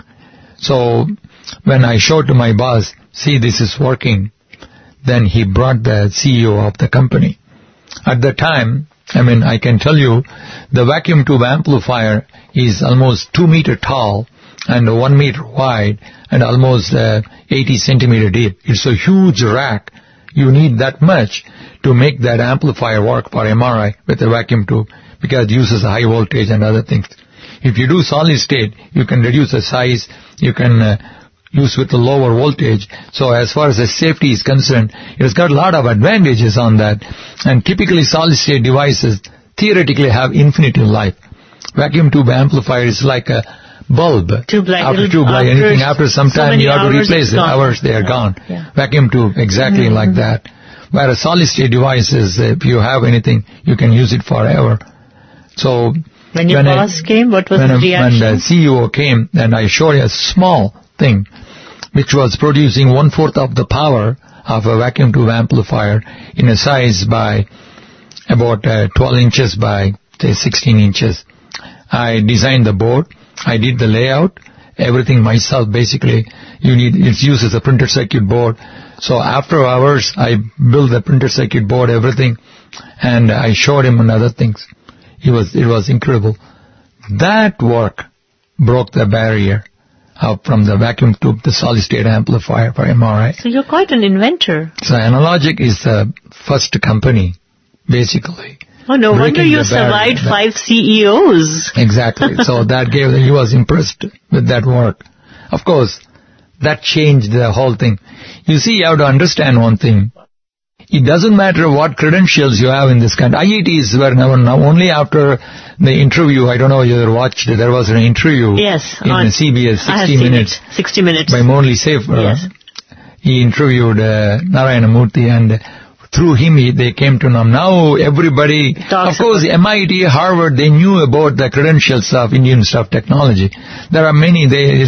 So when I showed to my boss, see, this is working, then he brought the CEO of the company. At the time, I can tell you, the vacuum tube amplifier is almost 2 meter tall and 1 meter wide and almost 80 centimeter deep. It's a huge rack. You need that much to make that amplifier work for MRI with a vacuum tube because it uses high voltage and other things. If you do solid state, you can reduce the size, you can use with the lower voltage. So as far as the safety is concerned, it has got a lot of advantages on that. And typically solid state devices theoretically have infinite life. Vacuum tube amplifier is like a bulb. After some time you have to replace it. Hours they are gone. Yeah. Vacuum tube, exactly like that. Whereas solid state devices, if you have anything, you can use it forever. So when your boss came, what was the reaction? When the CEO came, and I showed a small thing which was producing 1/4 of the power of a vacuum tube amplifier in a size by about 12 inches by say 16 inches. I designed the board. I did the layout, everything myself basically. It uses a printed circuit board. So after hours, I built the printed circuit board, everything, and I showed him and other things. It was incredible. That work broke the barrier from the vacuum tube, the solid state amplifier for MRI. So you're quite an inventor. So Analogic is the first company, basically. Oh, no wonder you survived 5 CEOs. Exactly. So he was impressed with that work. Of course, that changed the whole thing. You see, you have to understand one thing. It doesn't matter what credentials you have in this country. IITs were never, only after the interview, I don't know if you ever watched, there was an interview in CBS, 60 Minutes. 60 Minutes. By Morley Safer. Yes. He interviewed Narayana Murthy, and through him, they came to know. Now everybody, of course, MIT, Harvard, they knew about the credentials of Indian Institute of Technology. There are many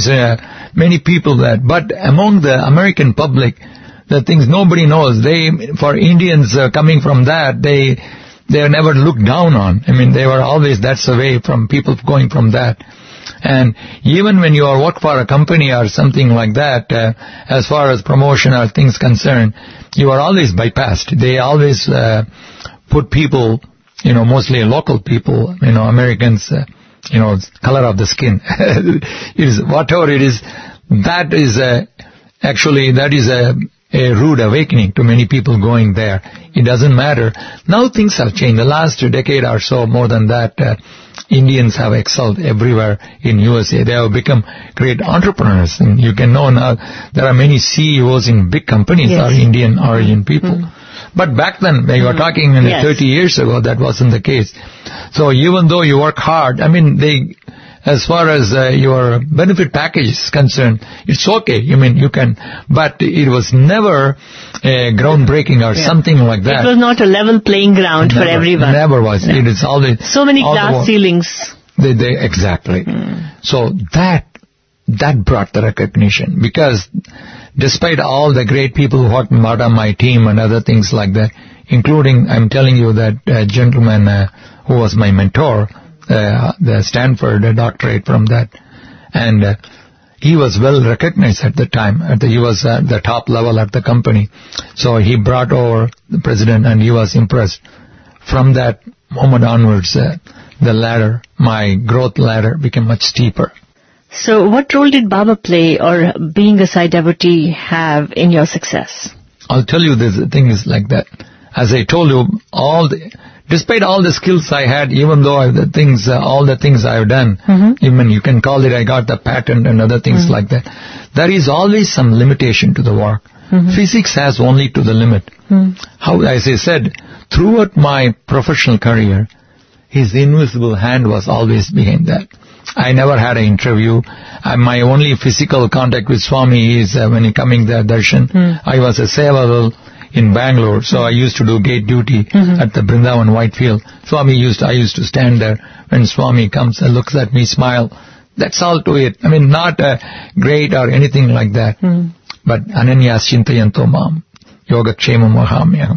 people but among the American public, the things nobody knows. For Indians coming from that, they are never looked down on. They were always, that's the way from people going from that. And even when you are work for a company or something like that, as far as promotion or things concerned, you are always bypassed. They always put people, mostly local people, Americans, color of the skin. It is whatever it is. That is a rude awakening to many people going there. It doesn't matter. Now things have changed. The last decade or so, more than that, Indians have excelled everywhere in USA. They have become great entrepreneurs. And you can know now there are many CEOs in big companies are Indian origin people. But back then, when you were talking 30 years ago, that wasn't the case. So even though you work hard, as far as your benefit package is concerned, it's okay. You can, but it was never groundbreaking or something like that. It was not a level playing ground for everyone. Never was. No. It is always so many glass ceilings. Exactly. So that brought the recognition, because despite all the great people who worked out on my team and other things like that, including, I'm telling you, that gentleman who was my mentor, the Stanford doctorate from that, and he was well recognized at the time. He was at the top level at the company, so he brought over the president, and he was impressed. From that moment onwards, the ladder, my growth ladder, became much steeper. So, what role did Baba play, or being a Sai devotee have in your success? I'll tell you, the thing is like that. As I told you, despite all the skills I had, even though all the things I've done, even you can call it, I got the patent and other things like that, there is always some limitation to the work. Physics has only to the limit. How, as I said, throughout my professional career, his invisible hand was always behind that. I never had an interview. My only physical contact with Swami is when he coming there, darshan. I was a Sevadal in Bangalore, so I used to do gate duty at the Brindavan Whitefield. I used to stand there when Swami comes and looks at me, smile. That's all to it. Not great or anything like that. But ananyas chintayanto mam, yoga kshemam vahamyaham.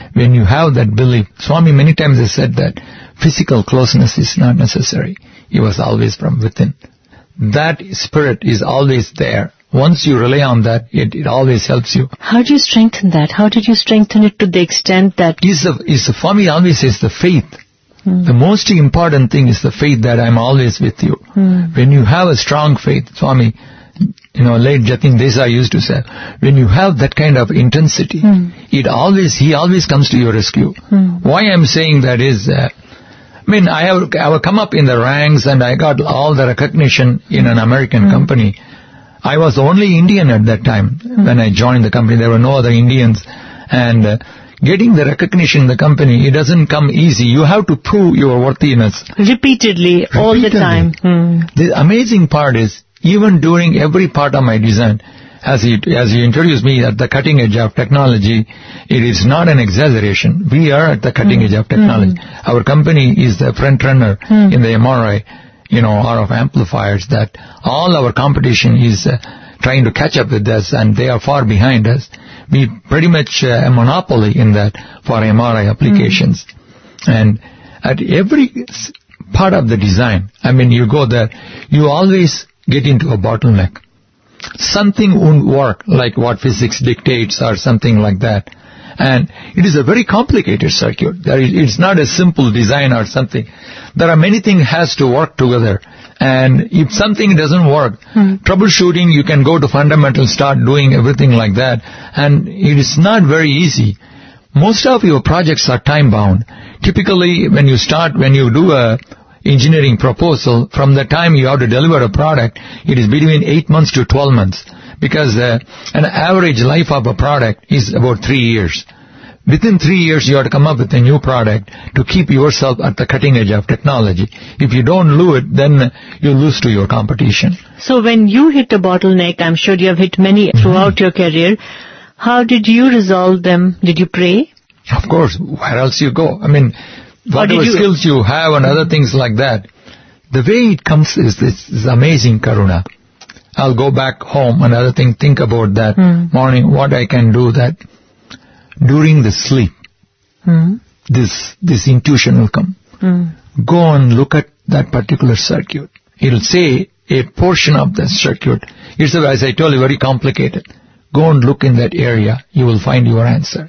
when you have that belief, Swami many times has said that physical closeness is not necessary. It was always from within. That spirit is always there. Once you rely on that, it always helps you. How do you strengthen that? How did you strengthen it to the extent that... Swami always says the faith. The most important thing is the faith that I'm always with you. When you have a strong faith, Swami, late Jatin Desai used to say, when you have that kind of intensity, he always comes to your rescue. Why I'm saying that is, I have come up in the ranks and I got all the recognition in an American company. I was the only Indian at that time when I joined the company. There were no other Indians. And getting the recognition in the company, it doesn't come easy. You have to prove your worthiness. Repeatedly, all the time. The amazing part is, even during every part of my design, as you introduced me at the cutting edge of technology, it is not an exaggeration. We are at the cutting edge of technology. Our company is the front runner in the MRI, RF amplifiers, that all our competition is trying to catch up with us, and they are far behind us. We pretty much a monopoly in that for MRI applications. And at every part of the design, you go there, you always get into a bottleneck. Something won't work like what physics dictates or something like that. And it is a very complicated circuit. It's not a simple design or something. There are many things has to work together. And if something doesn't work, troubleshooting, you can go to fundamentals, start doing everything like that. And it is not very easy. Most of your projects are time bound. Typically, when you do a engineering proposal, from the time you have to deliver a product, it is between 8 months to 12 months. Because an average life of a product is about 3 years. Within 3 years, you have to come up with a new product to keep yourself at the cutting edge of technology. If you don't do it, then you lose to your competition. So when you hit a bottleneck, I'm sure you have hit many throughout your career, how did you resolve them? Did you pray? Of course. Where else you go? Whatever skills you have and other things like that. The way it comes is this amazing karuna. I'll go back home, another thing, think about that morning, what I can do that during the sleep, this intuition will come. Go and look at that particular circuit. It'll say a portion of the circuit. It's, as I told you, very complicated. Go and look in that area. You will find your answer.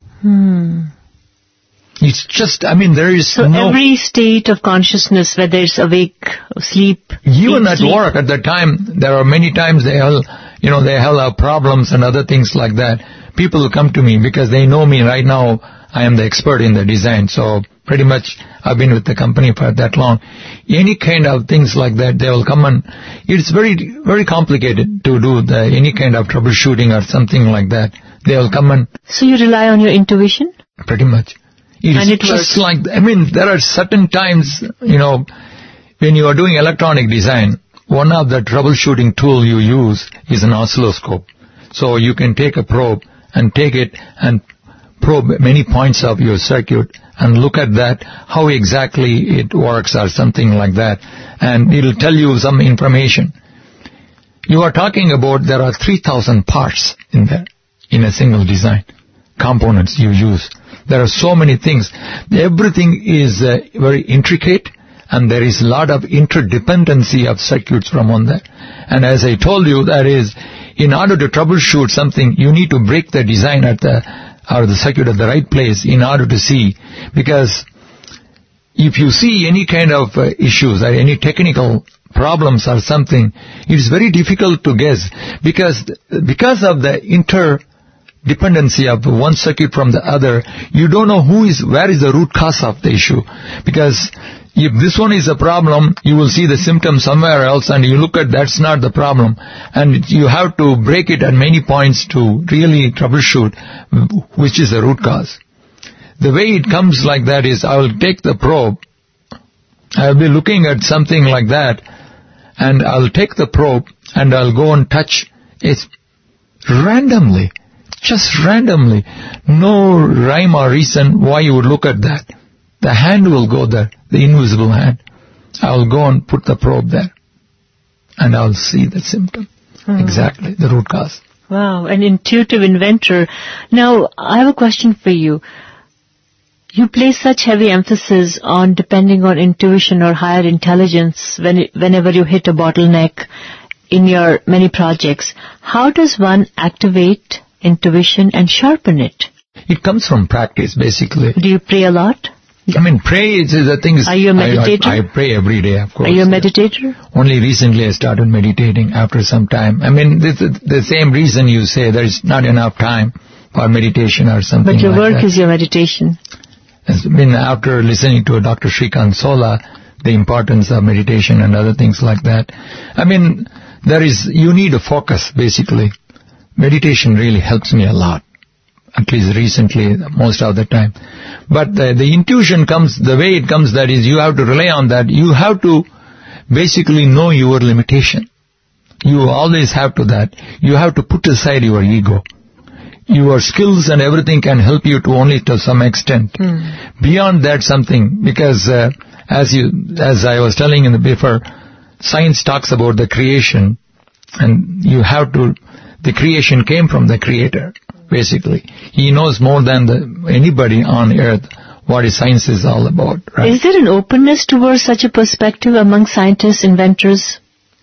It's just, there is every state of consciousness, whether it's awake, sleep, even at work at the time, there are many times they have problems and other things like that. People will come to me because they know me right now. I am the expert in the design. So pretty much I've been with the company for that long. Any kind of things like that, they will come and it's very, very complicated to do any kind of troubleshooting or something like that. They will come and... So you rely on your intuition? Pretty much. It just works. There are certain times, when you are doing electronic design, one of the troubleshooting tool you use is an oscilloscope. So you can take a probe and take it and probe many points of your circuit and look at that, how exactly it works or something like that. And it'll tell you some information. You are talking about there are 3,000 parts in there, in a single design. Components you use. There are so many things. Everything is very intricate, and there is a lot of interdependency of circuits from one there. And as I told you, that is, in order to troubleshoot something, you need to break the design or the circuit at the right place in order to see. Because if you see any kind of issues or any technical problems or something, it is very difficult to guess. Because of the interdependency of one circuit from the other, you don't know where is the root cause of the issue. Because if this one is a problem, you will see the symptom somewhere else and you look at that's not the problem. And you have to break it at many points to really troubleshoot which is the root cause. The way it comes like that is I will take the probe, I will be looking at something like that, and I'll take the probe and I'll go and touch it randomly. Just randomly. No rhyme or reason why you would look at that. The hand will go there, the invisible hand. I will go and put the probe there. And I will see the symptom. Exactly, the root cause. Wow, an intuitive inventor. Now, I have a question for you. You place such heavy emphasis on depending on intuition or higher intelligence whenever you hit a bottleneck in your many projects. How does one activate intuition and sharpen it? It comes from practice, basically. Do you pray a lot? I mean, pray is the thing. Are you a meditator? I pray every day, of course. Are you a meditator? Only recently I started meditating after some time. I mean, this is the same reason you say there is not enough time for meditation or something like that. But your work is your meditation. I mean, after listening to Dr. Shrikant Sola, the importance of meditation and other things like that. I mean, you need a focus, basically. Meditation really helps me a lot. At least recently, most of the time. But the intuition comes, the way it comes, that is, you have to rely on that. You have to basically know your limitation. You always have to that. You have to put aside your ego. Your skills and everything can help you to only to some extent. Beyond that, something, because as I was telling in the before, science talks about the creation, and you have to. The creation came from the Creator. Basically, He knows more than anybody on earth what science is all about. Right? Is there an openness towards such a perspective among scientists, inventors?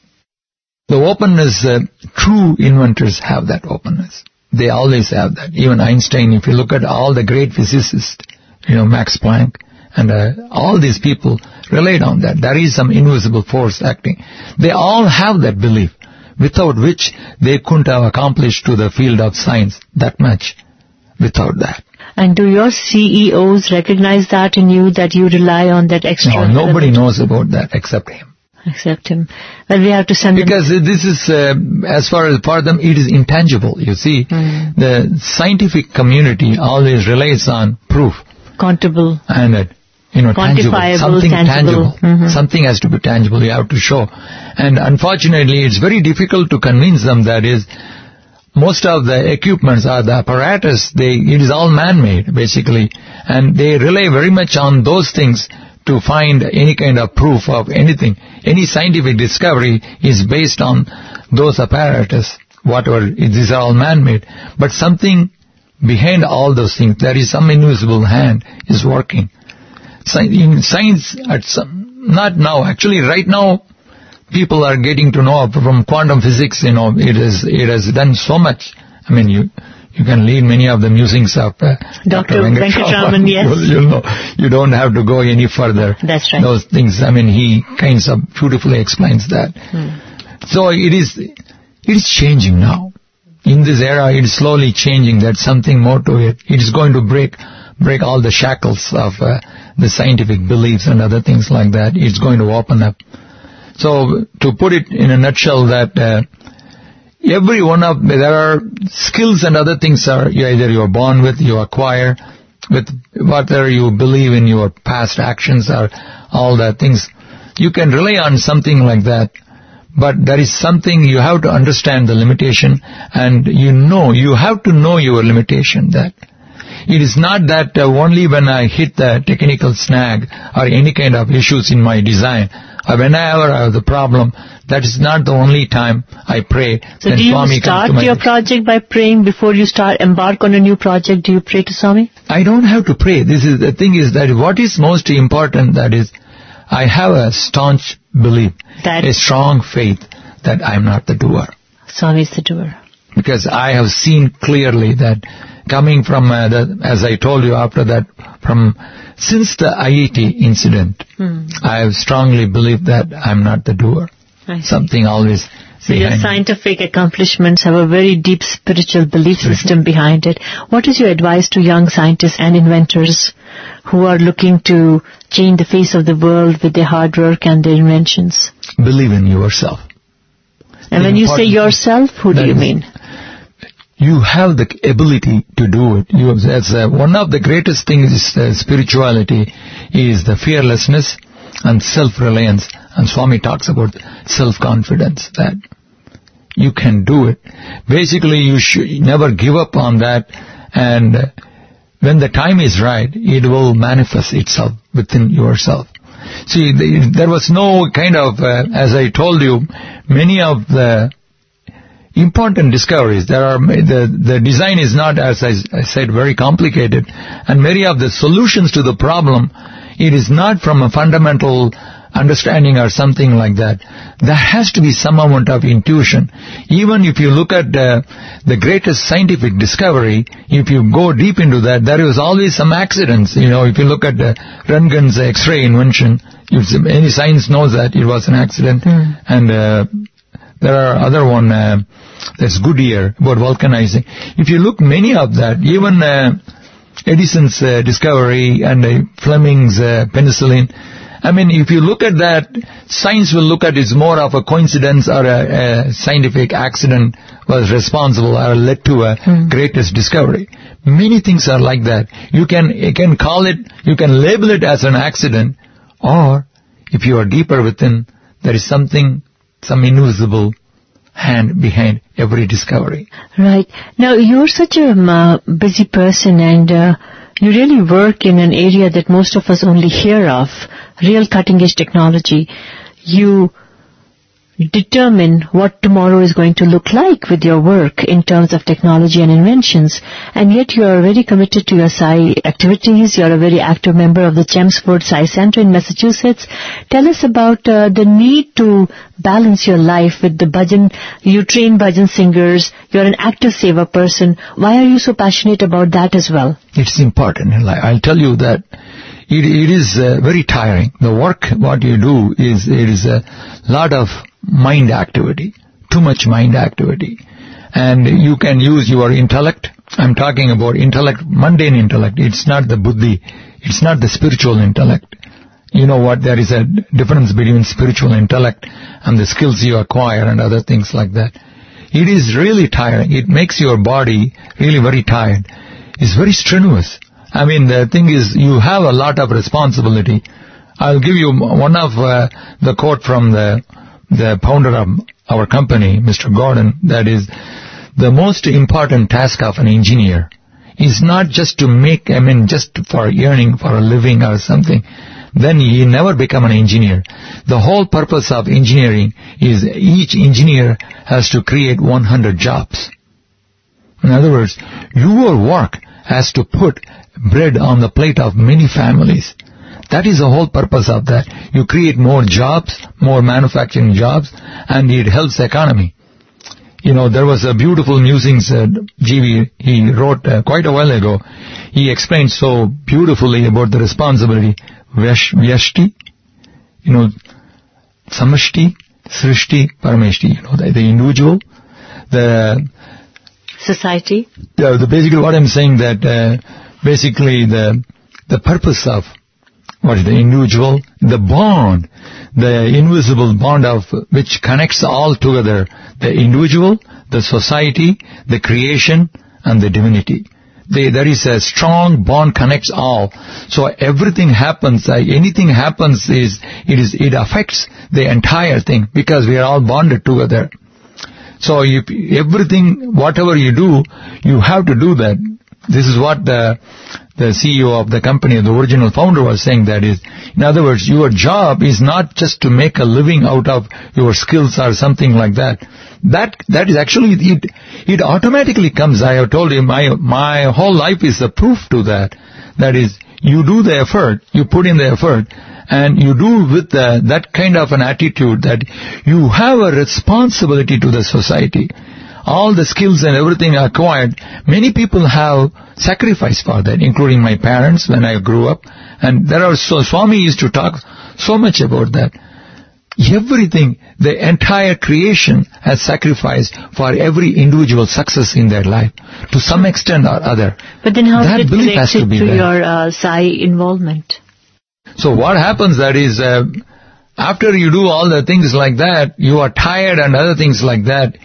The openness, true inventors have that openness. They always have that. Even Einstein, if you look at all the great physicists, Max Planck, and all these people relied on that. There is some invisible force acting. They all have that belief, without which they couldn't have accomplished to the field of science that much without that. And do your CEOs recognize that in you, that you rely on that extra? No, nobody knows about that except him. Except him. Well, we have to send because this is, as far as for them, it is intangible. You see, the scientific community always relies on proof. Countable. And tangible, something tangible. Something has to be tangible, you have to show. And unfortunately, it's very difficult to convince them that is, most of the equipments or the apparatus, it is all man-made, basically. And they rely very much on those things to find any kind of proof of anything. Any scientific discovery is based on those apparatus, whatever, these are all man-made. But something behind all those things, there is some invisible hand is working. In science, not now, actually right now, people are getting to know from quantum physics, it has done so much. I mean, you can read many of the musings of Dr. Venkatraman, yes. You'll know. You don't have to go any further. That's right. Those things, I mean, he kinds of beautifully explains that. So it is changing now. In this era, it is slowly changing. There's something more to it. It is going to break all the shackles of the scientific beliefs and other things like that. It's going to open up. So to put it in a nutshell, that there are skills and other things either you're born with, you acquire, with whatever you believe in your past actions or all the things. You can rely on something like that. But there is something you have to understand the limitation, and you have to know your limitation. That it is not that only when I hit the technical snag or any kind of issues in my design, or whenever I have the problem, that is not the only time I pray. So do you start your project by praying before you embark on a new project? Do you pray to Swami? I don't have to pray. The thing is that what is most important, that is, I have a staunch belief, a strong faith that I am not the doer. Swami is the doer. Because I have seen clearly that coming from, as I told you after that, since the IIT incident, I have strongly believed that I am not the doer. Something always So your scientific accomplishments have a very deep spiritual belief system behind it. What is your advice to young scientists and inventors who are looking to change the face of the world with their hard work and their inventions? Believe in yourself. And when you say yourself, who do you mean? You have the ability to do it. One of the greatest things is spirituality is the fearlessness and self-reliance. And Swami talks about self-confidence, that you can do it. Basically, you should never give up on that. And when the time is right, it will manifest itself within yourself. See, there was no kind of, as I told you, many of the important discoveries. The design is not, as I said, very complicated, and many of the solutions to the problem, it is not from a fundamental understanding or something like that. There has to be some amount of intuition. Even if you look at the greatest scientific discovery, if you go deep into that, there is always some accidents. You know, if you look at Röntgen's X-ray invention, any science knows that it was an accident. And there are other one, that's Goodyear, about vulcanizing. If you look many of that, even Edison's discovery and Fleming's penicillin, I mean, if you look at that, science will look at it's more of a coincidence or a scientific accident was responsible or led to a greatest discovery. Many things are like that. You can call it, you can label it as an accident, or if you are deeper within, there is something, some invisible hand behind every discovery. Right. Now, you're such a busy person, and you really work in an area that most of us only hear of, real cutting-edge technology. You determine what tomorrow is going to look like with your work in terms of technology and inventions, and yet you are very committed to your Psi activities. You are a very active member of the Chelmsford Psi Center in Massachusetts. Tell us about the need to balance your life with the bhajan. You train bhajan singers. You're an active seva person. Why are you so passionate about that as well? It's important. I'll tell you that it is very tiring. The work, what you do it is a lot of mind activity, too much mind activity. And you can use your intellect. I'm talking about intellect, mundane intellect. It's not the buddhi. It's not the spiritual intellect. You know what? There is a difference between spiritual intellect and the skills you acquire and other things like that. It is really tiring. It makes your body really very tired. It's very strenuous. I mean, the thing is, you have a lot of responsibility. I'll give you one of the quote from the founder of our company, Mr. Gordon, that is, the most important task of an engineer is not just to make, just for earning for a living or something. Then he never become an engineer. The whole purpose of engineering is each engineer has to create 100 jobs. In other words, your work has to put bread on the plate of many families. That is the whole purpose of that. You create more jobs, more manufacturing jobs, and it helps the economy. You know, there was a beautiful musings G.V. he wrote quite a while ago. He explained so beautifully about the responsibility. Vyashti, you know, Samashti, Srishti, Parameshti, you know, the individual, the society. Basically what I'm saying that basically the purpose of what is the individual, the bond, the invisible bond of which connects all together, the individual, the society, the creation, and the divinity. There is a strong bond connects all. So everything happens, anything happens it affects the entire thing because we are all bonded together. So if everything, whatever you do, you have to do that. This is what the CEO of the company, the original founder, was saying. That is, in other words, your job is not just to make a living out of your skills or something like that. That is actually, it automatically comes. I have told you, my whole life is a proof to that. That is, you do the effort, you put in the effort, and you do with that kind of an attitude that you have a responsibility to the society. All the skills and everything acquired, many people have sacrificed for that, including my parents when I grew up. And Swami used to talk so much about that. Everything, the entire creation has sacrificed for every individual success in their life, to some extent or other. But then how that is it belief has to connected be to there. your Psi involvement? So what happens that is, after you do all the things like that, you are tired and other things like that,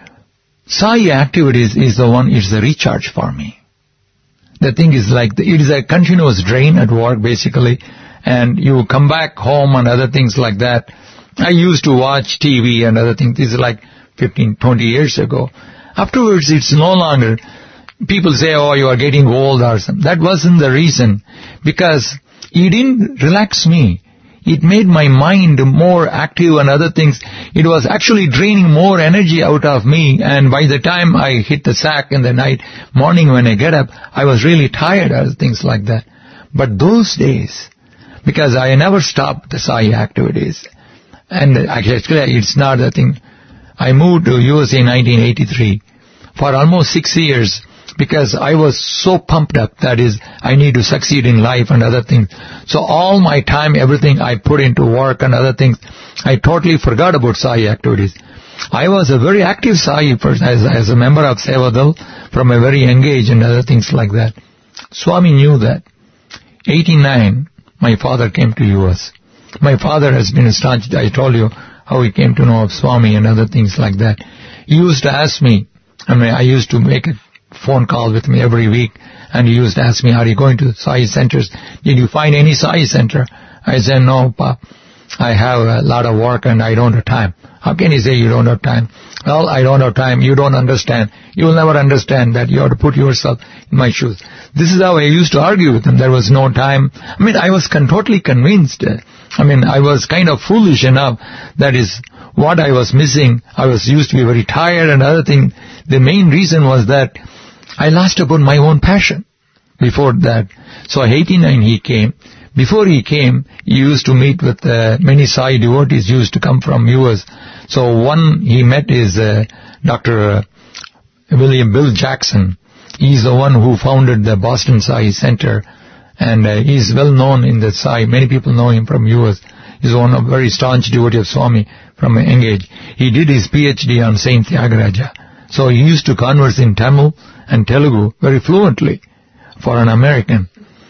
Psi activities is the recharge for me. The thing is it is a continuous drain at work basically, and you come back home and other things like that. I used to watch TV and other things. This is like 15, 20 years ago. Afterwards, it's no longer, people say, oh, you are getting old or something. That wasn't the reason, because it didn't relax me. it made my mind more active and other things. It was actually draining more energy out of me, and by the time I hit the sack in the morning when I get up, I was really tired and things like that. But those days, because I never stopped the Sai activities, and actually it's not the thing. I moved to US in 1983 for almost 6 years because I was so pumped up, that is, I need to succeed in life and other things. So all my time, everything I put into work and other things, I totally forgot about Sai activities. I was a very active Sai person as a member of Sevadal from a very young age and other things like that. Swami knew that. 89, my father came to US. My father has been a staunch, I told you how he came to know of Swami and other things like that. He used to ask me, I used to make a phone call with me every week, and he used to ask me, are you going to Sai centers? Did you find any Sai center? I said, no, Pop. I have a lot of work and I don't have time. How can you say you don't have time? Well, I don't have time. You don't understand. You will never understand that. You have to put yourself in my shoes. This is how I used to argue with him. There was no time. I was totally convinced. I was kind of foolish enough. That is what I was missing. I was used to be very tired and other thing. The main reason was that I lost about my own passion before that. So 89 he came. Before he came, he used to meet with many Sai devotees used to come from US. So one he met is Dr. William Bill Jackson. He's the one who founded the Boston Sai Center, and he's well known in the Sai. Many people know him from US. He's one of very staunch devotee of Swami from a young age. He did his PhD on Saint Tyagaraja. So he used to converse in Tamil and Telugu very fluently for an American.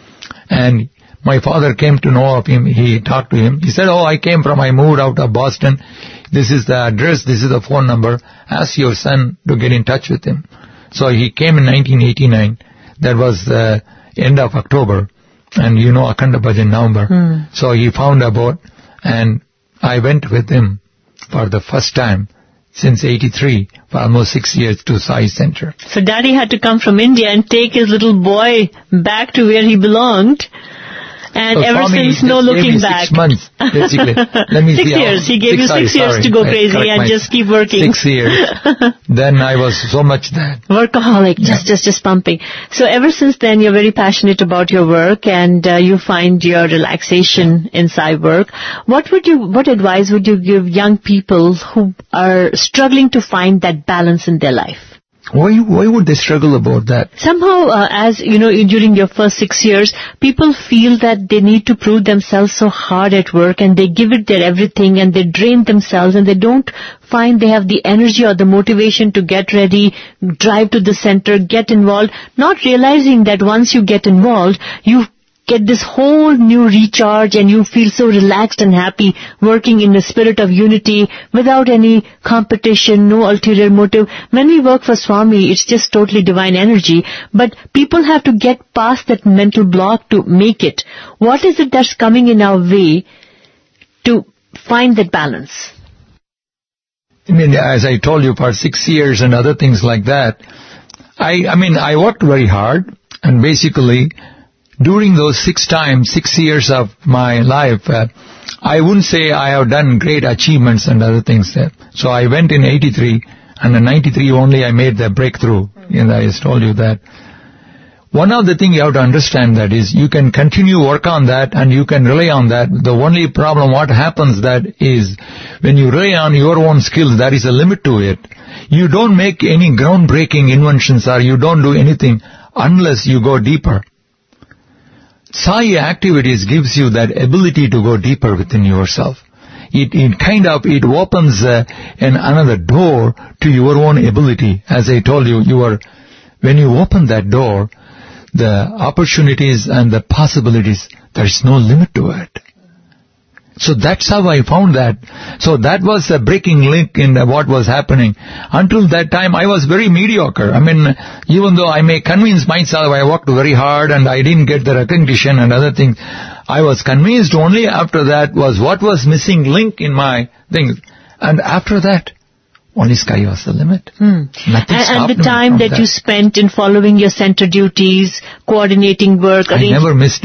And my father came to know of him. He talked to him. He said, I moved out of Boston. This is the address. This is the phone number. Ask your son to get in touch with him. So he came in 1989. That was the end of October. And Akhanda Bhajan November. So he found a boat, and I went with him for the first time since 83 for almost 6 years to Sai Center. So Daddy had to come from India and take his little boy back to where he belonged. And so ever since, no looking back. 6 months, basically. Let me 6 years. He gave you 6 years to go crazy and just keep working. 6 years. Then I was so much that. Workaholic, just pumping. So ever since then, you're very passionate about your work, and you find your relaxation in Sai work. What advice would you give young people who are struggling to find that balance in their life? Why would they struggle about that? Somehow, during your first 6 years, people feel that they need to prove themselves so hard at work, and they give it their everything, and they drain themselves, and they don't find they have the energy or the motivation to get ready, drive to the center, get involved, not realizing that once you get involved, you get this whole new recharge, and you feel so relaxed and happy working in the spirit of unity without any competition, no ulterior motive. When we work for Swami, it's just totally divine energy, but people have to get past that mental block to make it. What is it that's coming in our way to find that balance? As I told you, for 6 years and other things like that, I worked very hard, and basically during those 6 years of my life, I wouldn't say I have done great achievements and other things there. So I went in 83, and in 93 only I made the breakthrough. And I just told you that. One of the things you have to understand that is you can continue work on that and you can rely on that. The only problem what happens that is when you rely on your own skills, there is a limit to it. You don't make any groundbreaking inventions or you don't do anything unless you go deeper. Sai activities gives you that ability to go deeper within yourself. It opens another door to your own ability. As I told you, when you open that door, the opportunities and the possibilities, there is no limit to it. So that's how I found that. So that was a breaking link in what was happening. Until that time, I was very mediocre. Even though I may convince myself I worked very hard and I didn't get the recognition and other things, I was convinced only after that was what was missing link in my things. And after that, only sky was the limit. And the time that you spent in following your center duties, coordinating work. I never missed it.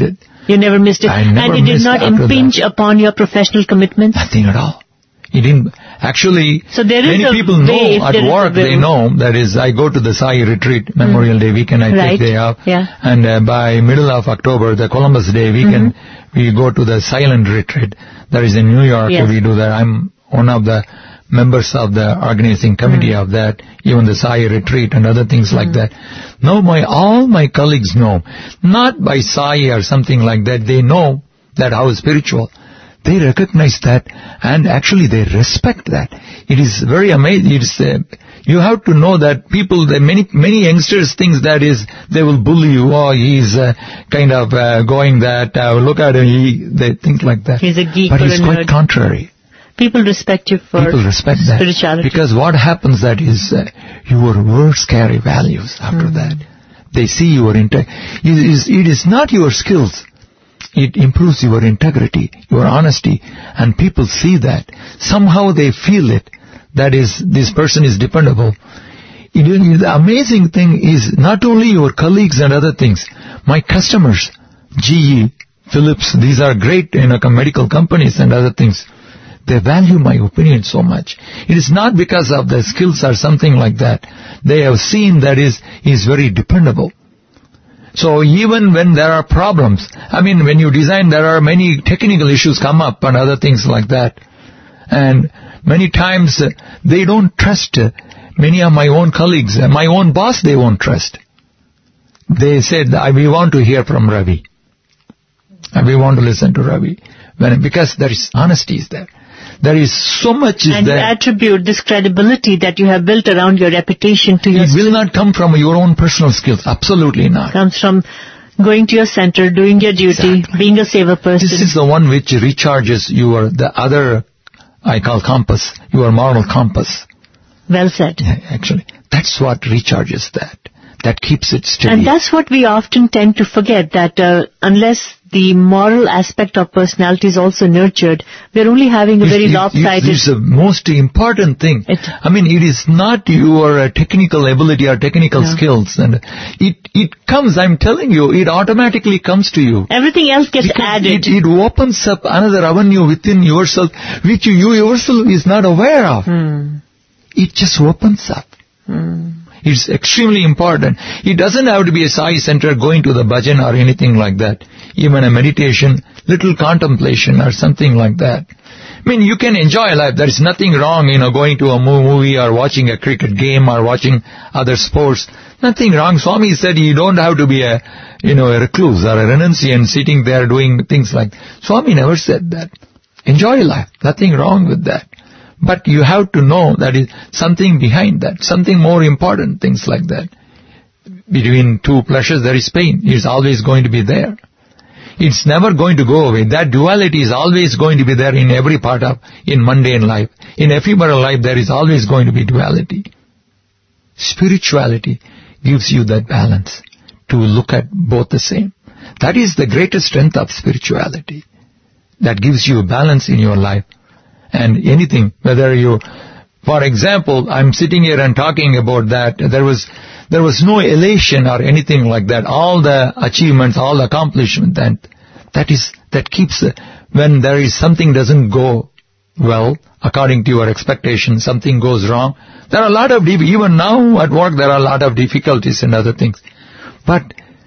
You never missed it. I never and it did missed not after impinge that. upon your professional commitments? Nothing at all. It didn't. Actually, So there is many a people way, know if at there is a work, they will. know, that is, I go to the Sai retreat, Memorial Day weekend, I Right. take day off. Yeah. And by middle of October, the Columbus Day weekend, we go to the silent retreat. That is in New York, Yes. we do that. I'm one of the members of the organizing committee of that, even the Sai retreat and other things like that. No, all my colleagues know, not by Sai or something like that, they know that how spiritual. They recognize that, and actually they respect that. It is very amazing. It's, you have to know that people, many youngsters think that is, they will bully you. Oh, he's kind of going that. Look at him. They think like that. He's a geek but or it's a quite nerd. contrary. People respect you for People respect that spirituality. because what happens that is your words carry values after that. They see your it is not your skills. It improves your integrity, your honesty, and people see that. Somehow they feel it. That is, this person is dependable. The amazing thing is not only your colleagues and other things, my customers, GE, Philips, these are great medical companies and other things. They value my opinion so much. It is not because of the skills or something like that. They have seen that he is very dependable. So even when there are problems, when you design, there are many technical issues come up and other things like that. And many times they don't trust many of my own colleagues. My own boss, they won't trust. They said, we want to hear from Ravi. We want to listen to Ravi. Because there is honesty is there. There is so much is and there. you attribute this credibility that you have built around your reputation to your It will not come from your own personal skills. Absolutely not. comes from going to your center, doing your duty, Exactly. being a saver person. This is the one which recharges the other, I call compass, your moral compass. Well said. Yeah, actually, that's what recharges that. That keeps it steady. And that's what we often tend to forget, that unless the moral aspect of personality is also nurtured, we're only having a very lopsided... It's the most important thing. It is not your technical ability or technical skills. And it comes, I'm telling you, it automatically comes to you. Everything else gets Because added. It opens up another avenue within yourself, which you yourself is not aware of. It just opens up. It's extremely important. It doesn't have to be a Sai center going to the bhajan or anything like that. Even a meditation, little contemplation or something like that. You can enjoy life. There is nothing wrong, going to a movie or watching a cricket game or watching other sports. Nothing wrong. Swami said you don't have to be a recluse or a renunciant sitting there doing things like... Swami never said that. Enjoy life. Nothing wrong with that. But you have to know that is something behind that, something more important, things like that. Between two pleasures there is pain. It's always going to be there. It's never going to go away. That duality is always going to be there in every part of, in mundane life. In ephemeral life there is always going to be duality. Spirituality gives you that balance to look at both the same. That is the greatest strength of spirituality. That gives you a balance in your life. And anything, whether you, for example, I'm sitting here and talking about that, there was no elation or anything like that. All the achievements, all the accomplishment, that keeps, when there is something doesn't go well, according to your expectations, something goes wrong. There are a lot of, even now at work, there are a lot of difficulties and other things. But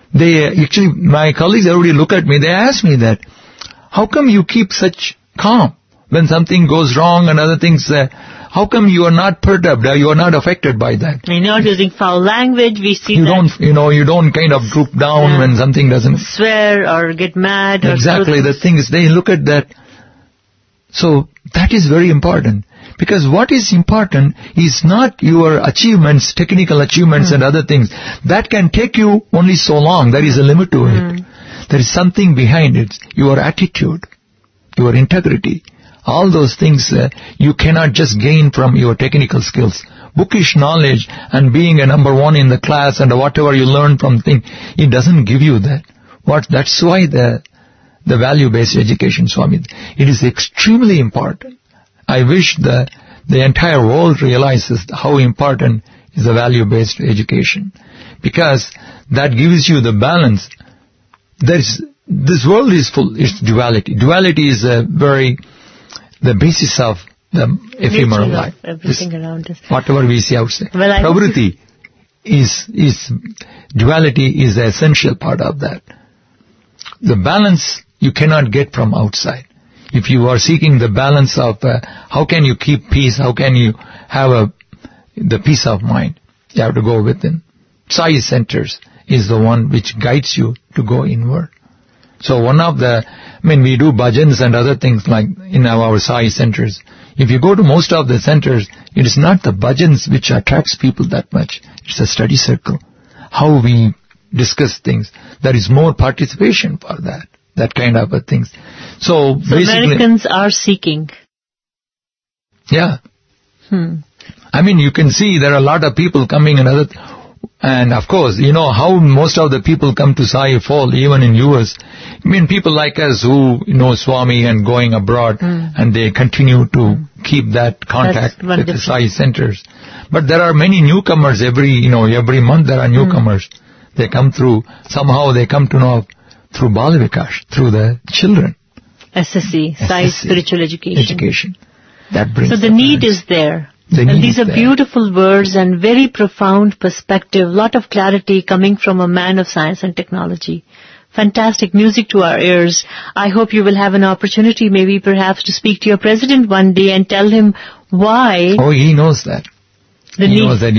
my colleagues, everybody look at me, they ask me that, how come you keep such calm? When something goes wrong and other things, how come you are not perturbed? You are not affected by that? You're not using foul language. We see you that. You don't kind of droop down when something doesn't... Swear or get mad. Exactly. The thing is, they look at that. So, that is very important. Because what is important is not your achievements, technical achievements and other things. That can take you only so long. There is a limit to it. There is something behind it. Your attitude, your integrity. All those things you cannot just gain from your technical skills. Bookish knowledge and being a number one in the class and whatever you learn from things, it doesn't give you that. That's why the value-based education, Swami, it is extremely important. I wish the entire world realizes how important is the value-based education. Because that gives you the balance. this world is full, it's duality. Duality is the basis of the ephemeral Nature of life. everything around us. Whatever we see outside. Well, I Pravritti is duality is the essential part of that. The balance you cannot get from outside. If you are seeking the balance of how can you keep peace, how can you have the peace of mind, you have to go within. Sai centers is the one which guides you to go inward. So we do bhajans and other things like in our Sai centers. If you go to most of the centers, it is not the bhajans which attracts people that much. It's a study circle. How we discuss things. There is more participation for that kind of things. So basically, Americans are seeking. Yeah. You can see there are a lot of people coming and of course, how most of the people come to Sai Fall, even in US. People like us who know Swami and going abroad, and they continue to keep that contact with the Sai centers. But there are many newcomers every month there are newcomers. They come through, somehow they come to know through Bal Vikash, through the children. SSC, Sai Spiritual Education. That brings so the need is there. And these are beautiful words and very profound perspective, lot of clarity coming from a man of science and technology. Fantastic music to our ears. I hope you will have an opportunity maybe perhaps to speak to your president one day and tell him why. Oh, he knows that. He knows that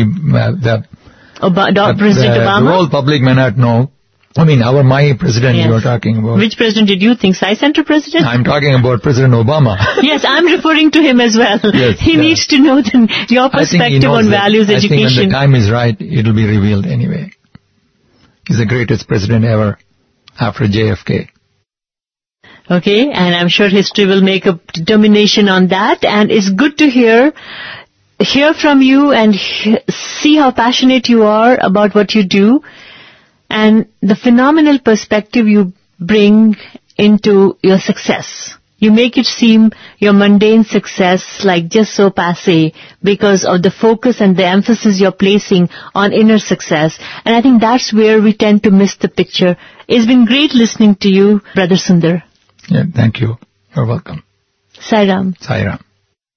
President Obama? The whole public may not know. My president you are talking about. Which president did you think? Sai Center president? I'm talking about President Obama. Yes, I'm referring to him as well. Yes, he needs to know your perspective on values education. I think when the time is right, it'll be revealed anyway. He's the greatest president ever after JFK. Okay, and I'm sure history will make a determination on that, and it's good to hear from you and see how passionate you are about what you do. And the phenomenal perspective you bring into your success. You make it seem your mundane success like just so passé because of the focus and the emphasis you're placing on inner success. And I think that's where we tend to miss the picture. It's been great listening to you, Brother Sundar. Yeah, thank you. You're welcome. Sai Ram. Sai Ram.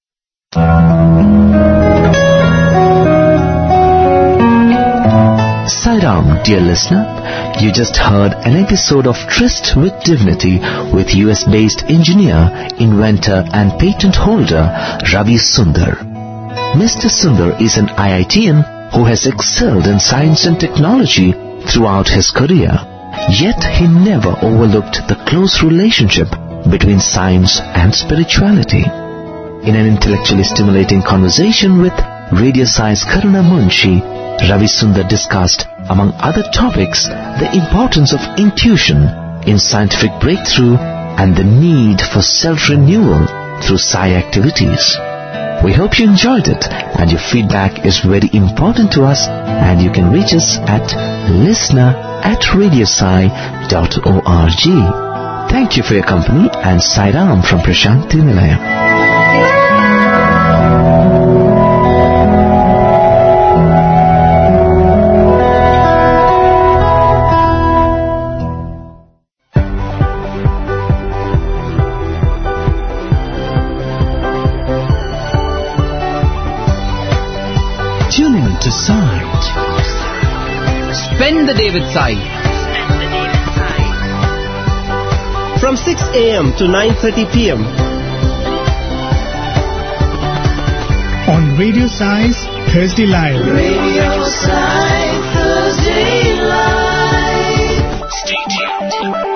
Sai Ram, dear listener, you just heard an episode of Tryst with Divinity with US-based engineer, inventor and patent holder Ravi Sundar. Mr. Sundar is an IITian who has excelled in science and technology throughout his career. Yet he never overlooked the close relationship between science and spirituality. In an intellectually stimulating conversation with Radio Sai's Karuna Munshi, Ravi Sundar discussed, among other topics, the importance of intuition in scientific breakthrough and the need for self-renewal through Sai activities. We hope you enjoyed it, and your feedback is very important to us, and you can reach us at listener@radiosai.org. Thank you for your company, and Sai Ram from Prashanti Nilayam. To Sai. Spend the day with Sai. From 6 a.m. to 9:30 p.m. on Radio Sai's Thursday Live. Radio Sai Thursday Live. Stay tuned.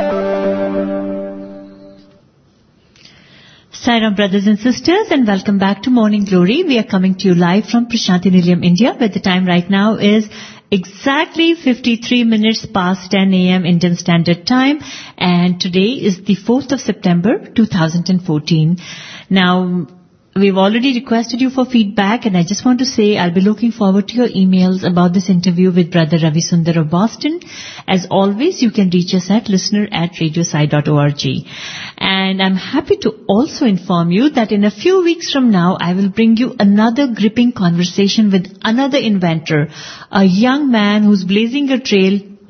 Sai Ram, brothers and sisters, and welcome back to Morning Glory. We are coming to you live from Prashanti Nilayam, India, where the time right now is exactly 53 minutes past 10 a.m. Indian Standard Time, and today is the 4th of September, 2014. Now, we've already requested you for feedback, and I just want to say I'll be looking forward to your emails about this interview with Brother Ravi Sundar of Boston. As always, you can reach us at listener@radiosai.org. And I'm happy to also inform you that in a few weeks from now, I will bring you another gripping conversation with another inventor, a young man who's blazing a trail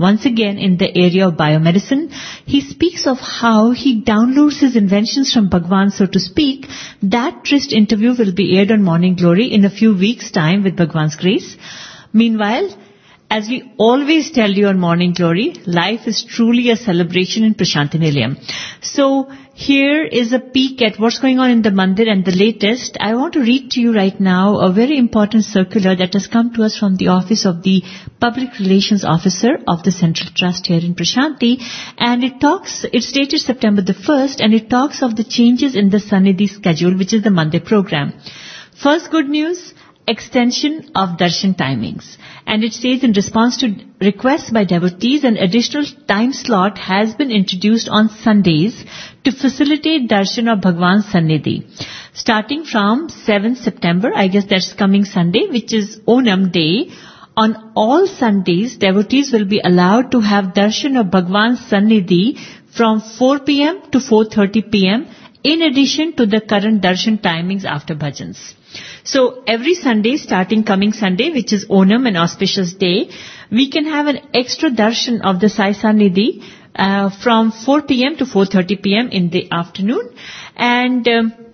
once again in the area of biomedicine. He speaks of how he downloads his inventions from Bhagwan, so to speak. That tryst interview will be aired on Morning Glory in a few weeks' time with Bhagwan's grace. Meanwhile, as we always tell you on Morning Glory, life is truly a celebration in Prashanti Nilayam. So here is a peek at what's going on in the Mandir and the latest. I want to read to you right now a very important circular that has come to us from the office of the Public Relations Officer of the Central Trust here in Prashanti. And it's dated September the 1st, and it talks of the changes in the Sannidhi schedule, which is the Mandir program. First good news, extension of darshan timings. And it says, in response to requests by devotees, an additional time slot has been introduced on Sundays to facilitate darshan of Bhagwan's Sannidhi. Starting from 7th September, I guess that's coming Sunday, which is Onam Day, on all Sundays, devotees will be allowed to have darshan of Bhagwan's Sannidhi from 4 p.m. to 4:30 p.m. in addition to the current darshan timings after bhajans. So every Sunday, starting coming Sunday, which is Onam, an auspicious day, we can have an extra darshan of the Sai Sannidhi from 4 p.m. to 4:30 p.m. in the afternoon. And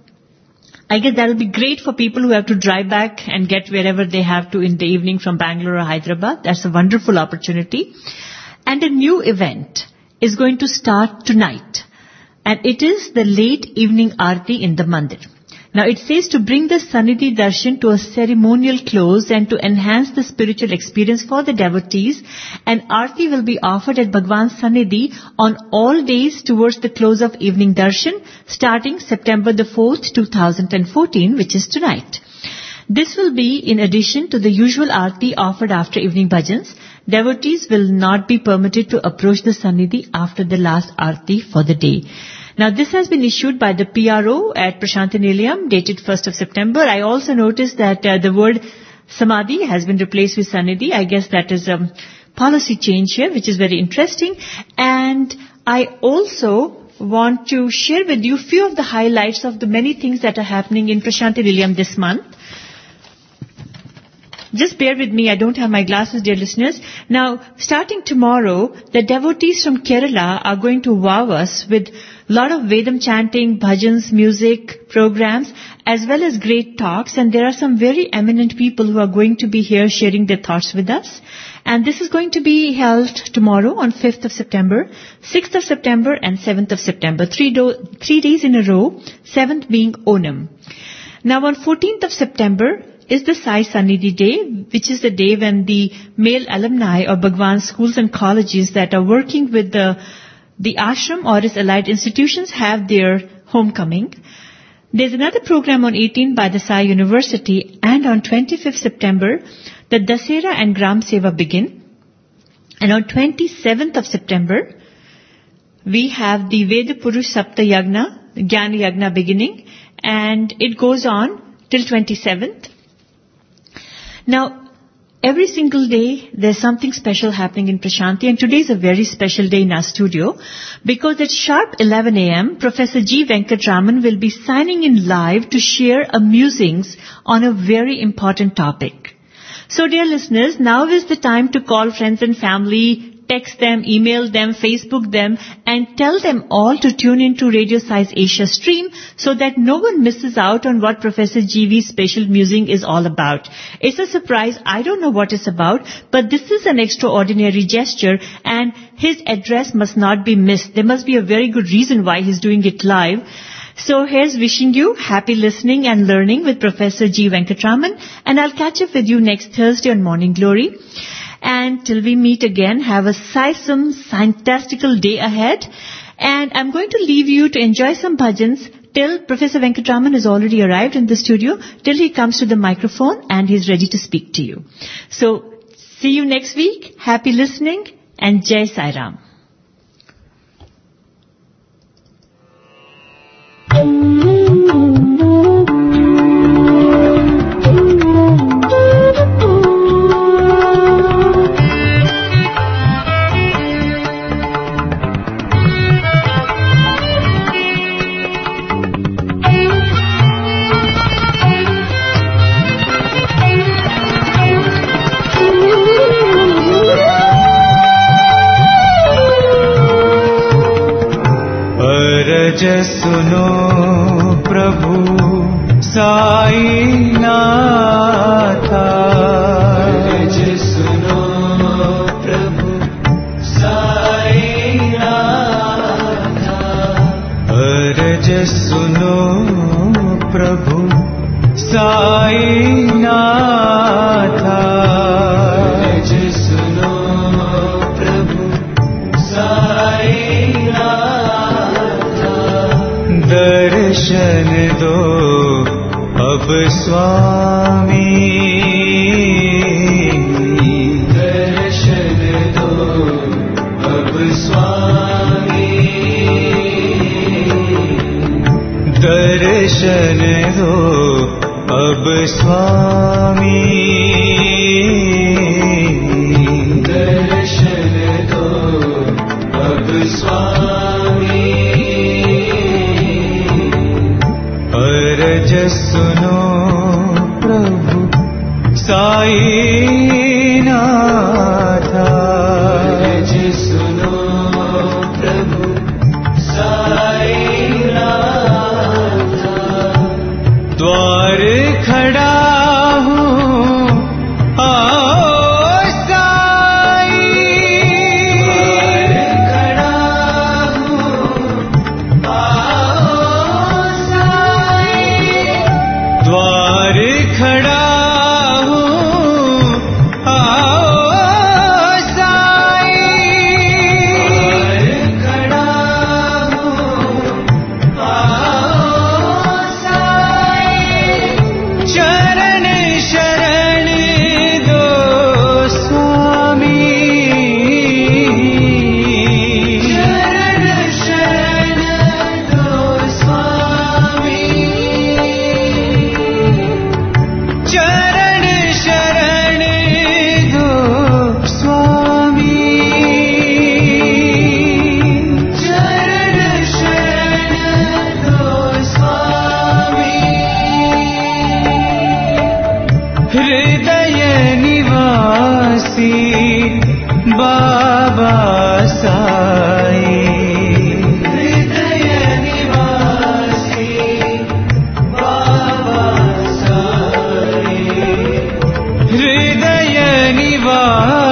I guess that will be great for people who have to drive back and get wherever they have to in the evening from Bangalore or Hyderabad. That's a wonderful opportunity. And a new event is going to start tonight. And it is the late evening Aarti in the Mandir. Now it says to bring the Sannidhi Darshan to a ceremonial close and to enhance the spiritual experience for the devotees, an Aarti will be offered at Bhagwan's Sannidhi on all days towards the close of evening Darshan, starting September the 4th, 2014, which is tonight. This will be in addition to the usual Aarti offered after evening bhajans. Devotees will not be permitted to approach the Sannidhi after the last Aarti for the day. Now, this has been issued by the PRO at Prashanti Nilayam, dated 1st of September. I also noticed that the word Samadhi has been replaced with Sannidhi. I guess that is a policy change here, which is very interesting. And I also want to share with you a few of the highlights of the many things that are happening in Prashanti Nilayam this month. Just bear with me, I don't have my glasses, dear listeners. Now, starting tomorrow, the devotees from Kerala are going to wow us with a lot of Vedam chanting, bhajans, music, programs, as well as great talks. And there are some very eminent people who are going to be here sharing their thoughts with us. And this is going to be held tomorrow on 5th of September, 6th of September, and 7th of September. 3 days in a row, 7th being Onam. Now, on 14th of September, is the Sai Sannidhi Day, which is the day when the male alumni of Bhagwan schools and colleges that are working with the ashram or its allied institutions have their homecoming. There's another program on 18th by the Sai University, and on 25th September, the Dasera and Gram Seva begin. And on 27th of September, we have the Veda Purush Sapta Yagna, Jnana Yagna beginning, and it goes on till 27th. Now, every single day, there's something special happening in Prashanti, and today is a very special day in our studio, because at sharp 11 a.m., Professor G. Venkatraman will be signing in live to share a musings on a very important topic. So, dear listeners, now is the time to call friends and family, text them, email them, Facebook them, and tell them all to tune into Radio Sai's Asia stream so that no one misses out on what Professor GV's special musing is all about. It's a surprise. I don't know what it's about, but this is an extraordinary gesture, and his address must not be missed. There must be a very good reason why he's doing it live. So here's wishing you happy listening and learning with Professor G. Venkatraman, and I'll catch up with you next Thursday on Morning Glory. And till we meet again, have a Saisum, fantastical day ahead. And I'm going to leave you to enjoy some bhajans till Professor Venkatraman has already arrived in the studio, till he comes to the microphone and he's ready to speak to you. So, see you next week. Happy listening and Jai Sai Ram. साईनाथा अर्ज सुनो प्रभु साईनाथा अर्ज सुनो प्रभु साईनाथा अर्ज सुनो प्रभु साईनाथा दर्शन दो अब स्वामी दर्शन दो अब स्वामी दर्शन दो अब स्वामी दर्शन दो अब स्वामी अर्ज सुनो प्रभु साईनाथा अर्ज सुनो प्रभु साईनाथा द्वार खड़ा हूँ आओ साई द्वार खड़ा हूँ आओ साई द्वार खड़ा हूँ आओ साई द्वार खड़ा हूँ आओ साई चरण शरण दो स्वामी चरण शरण दो स्वामी चरण शरण दो स्वामी चरण शरण दो स्वामी हृदय निवासी बाबा साई हृदय निवासी बाबा साई हृदय निवासी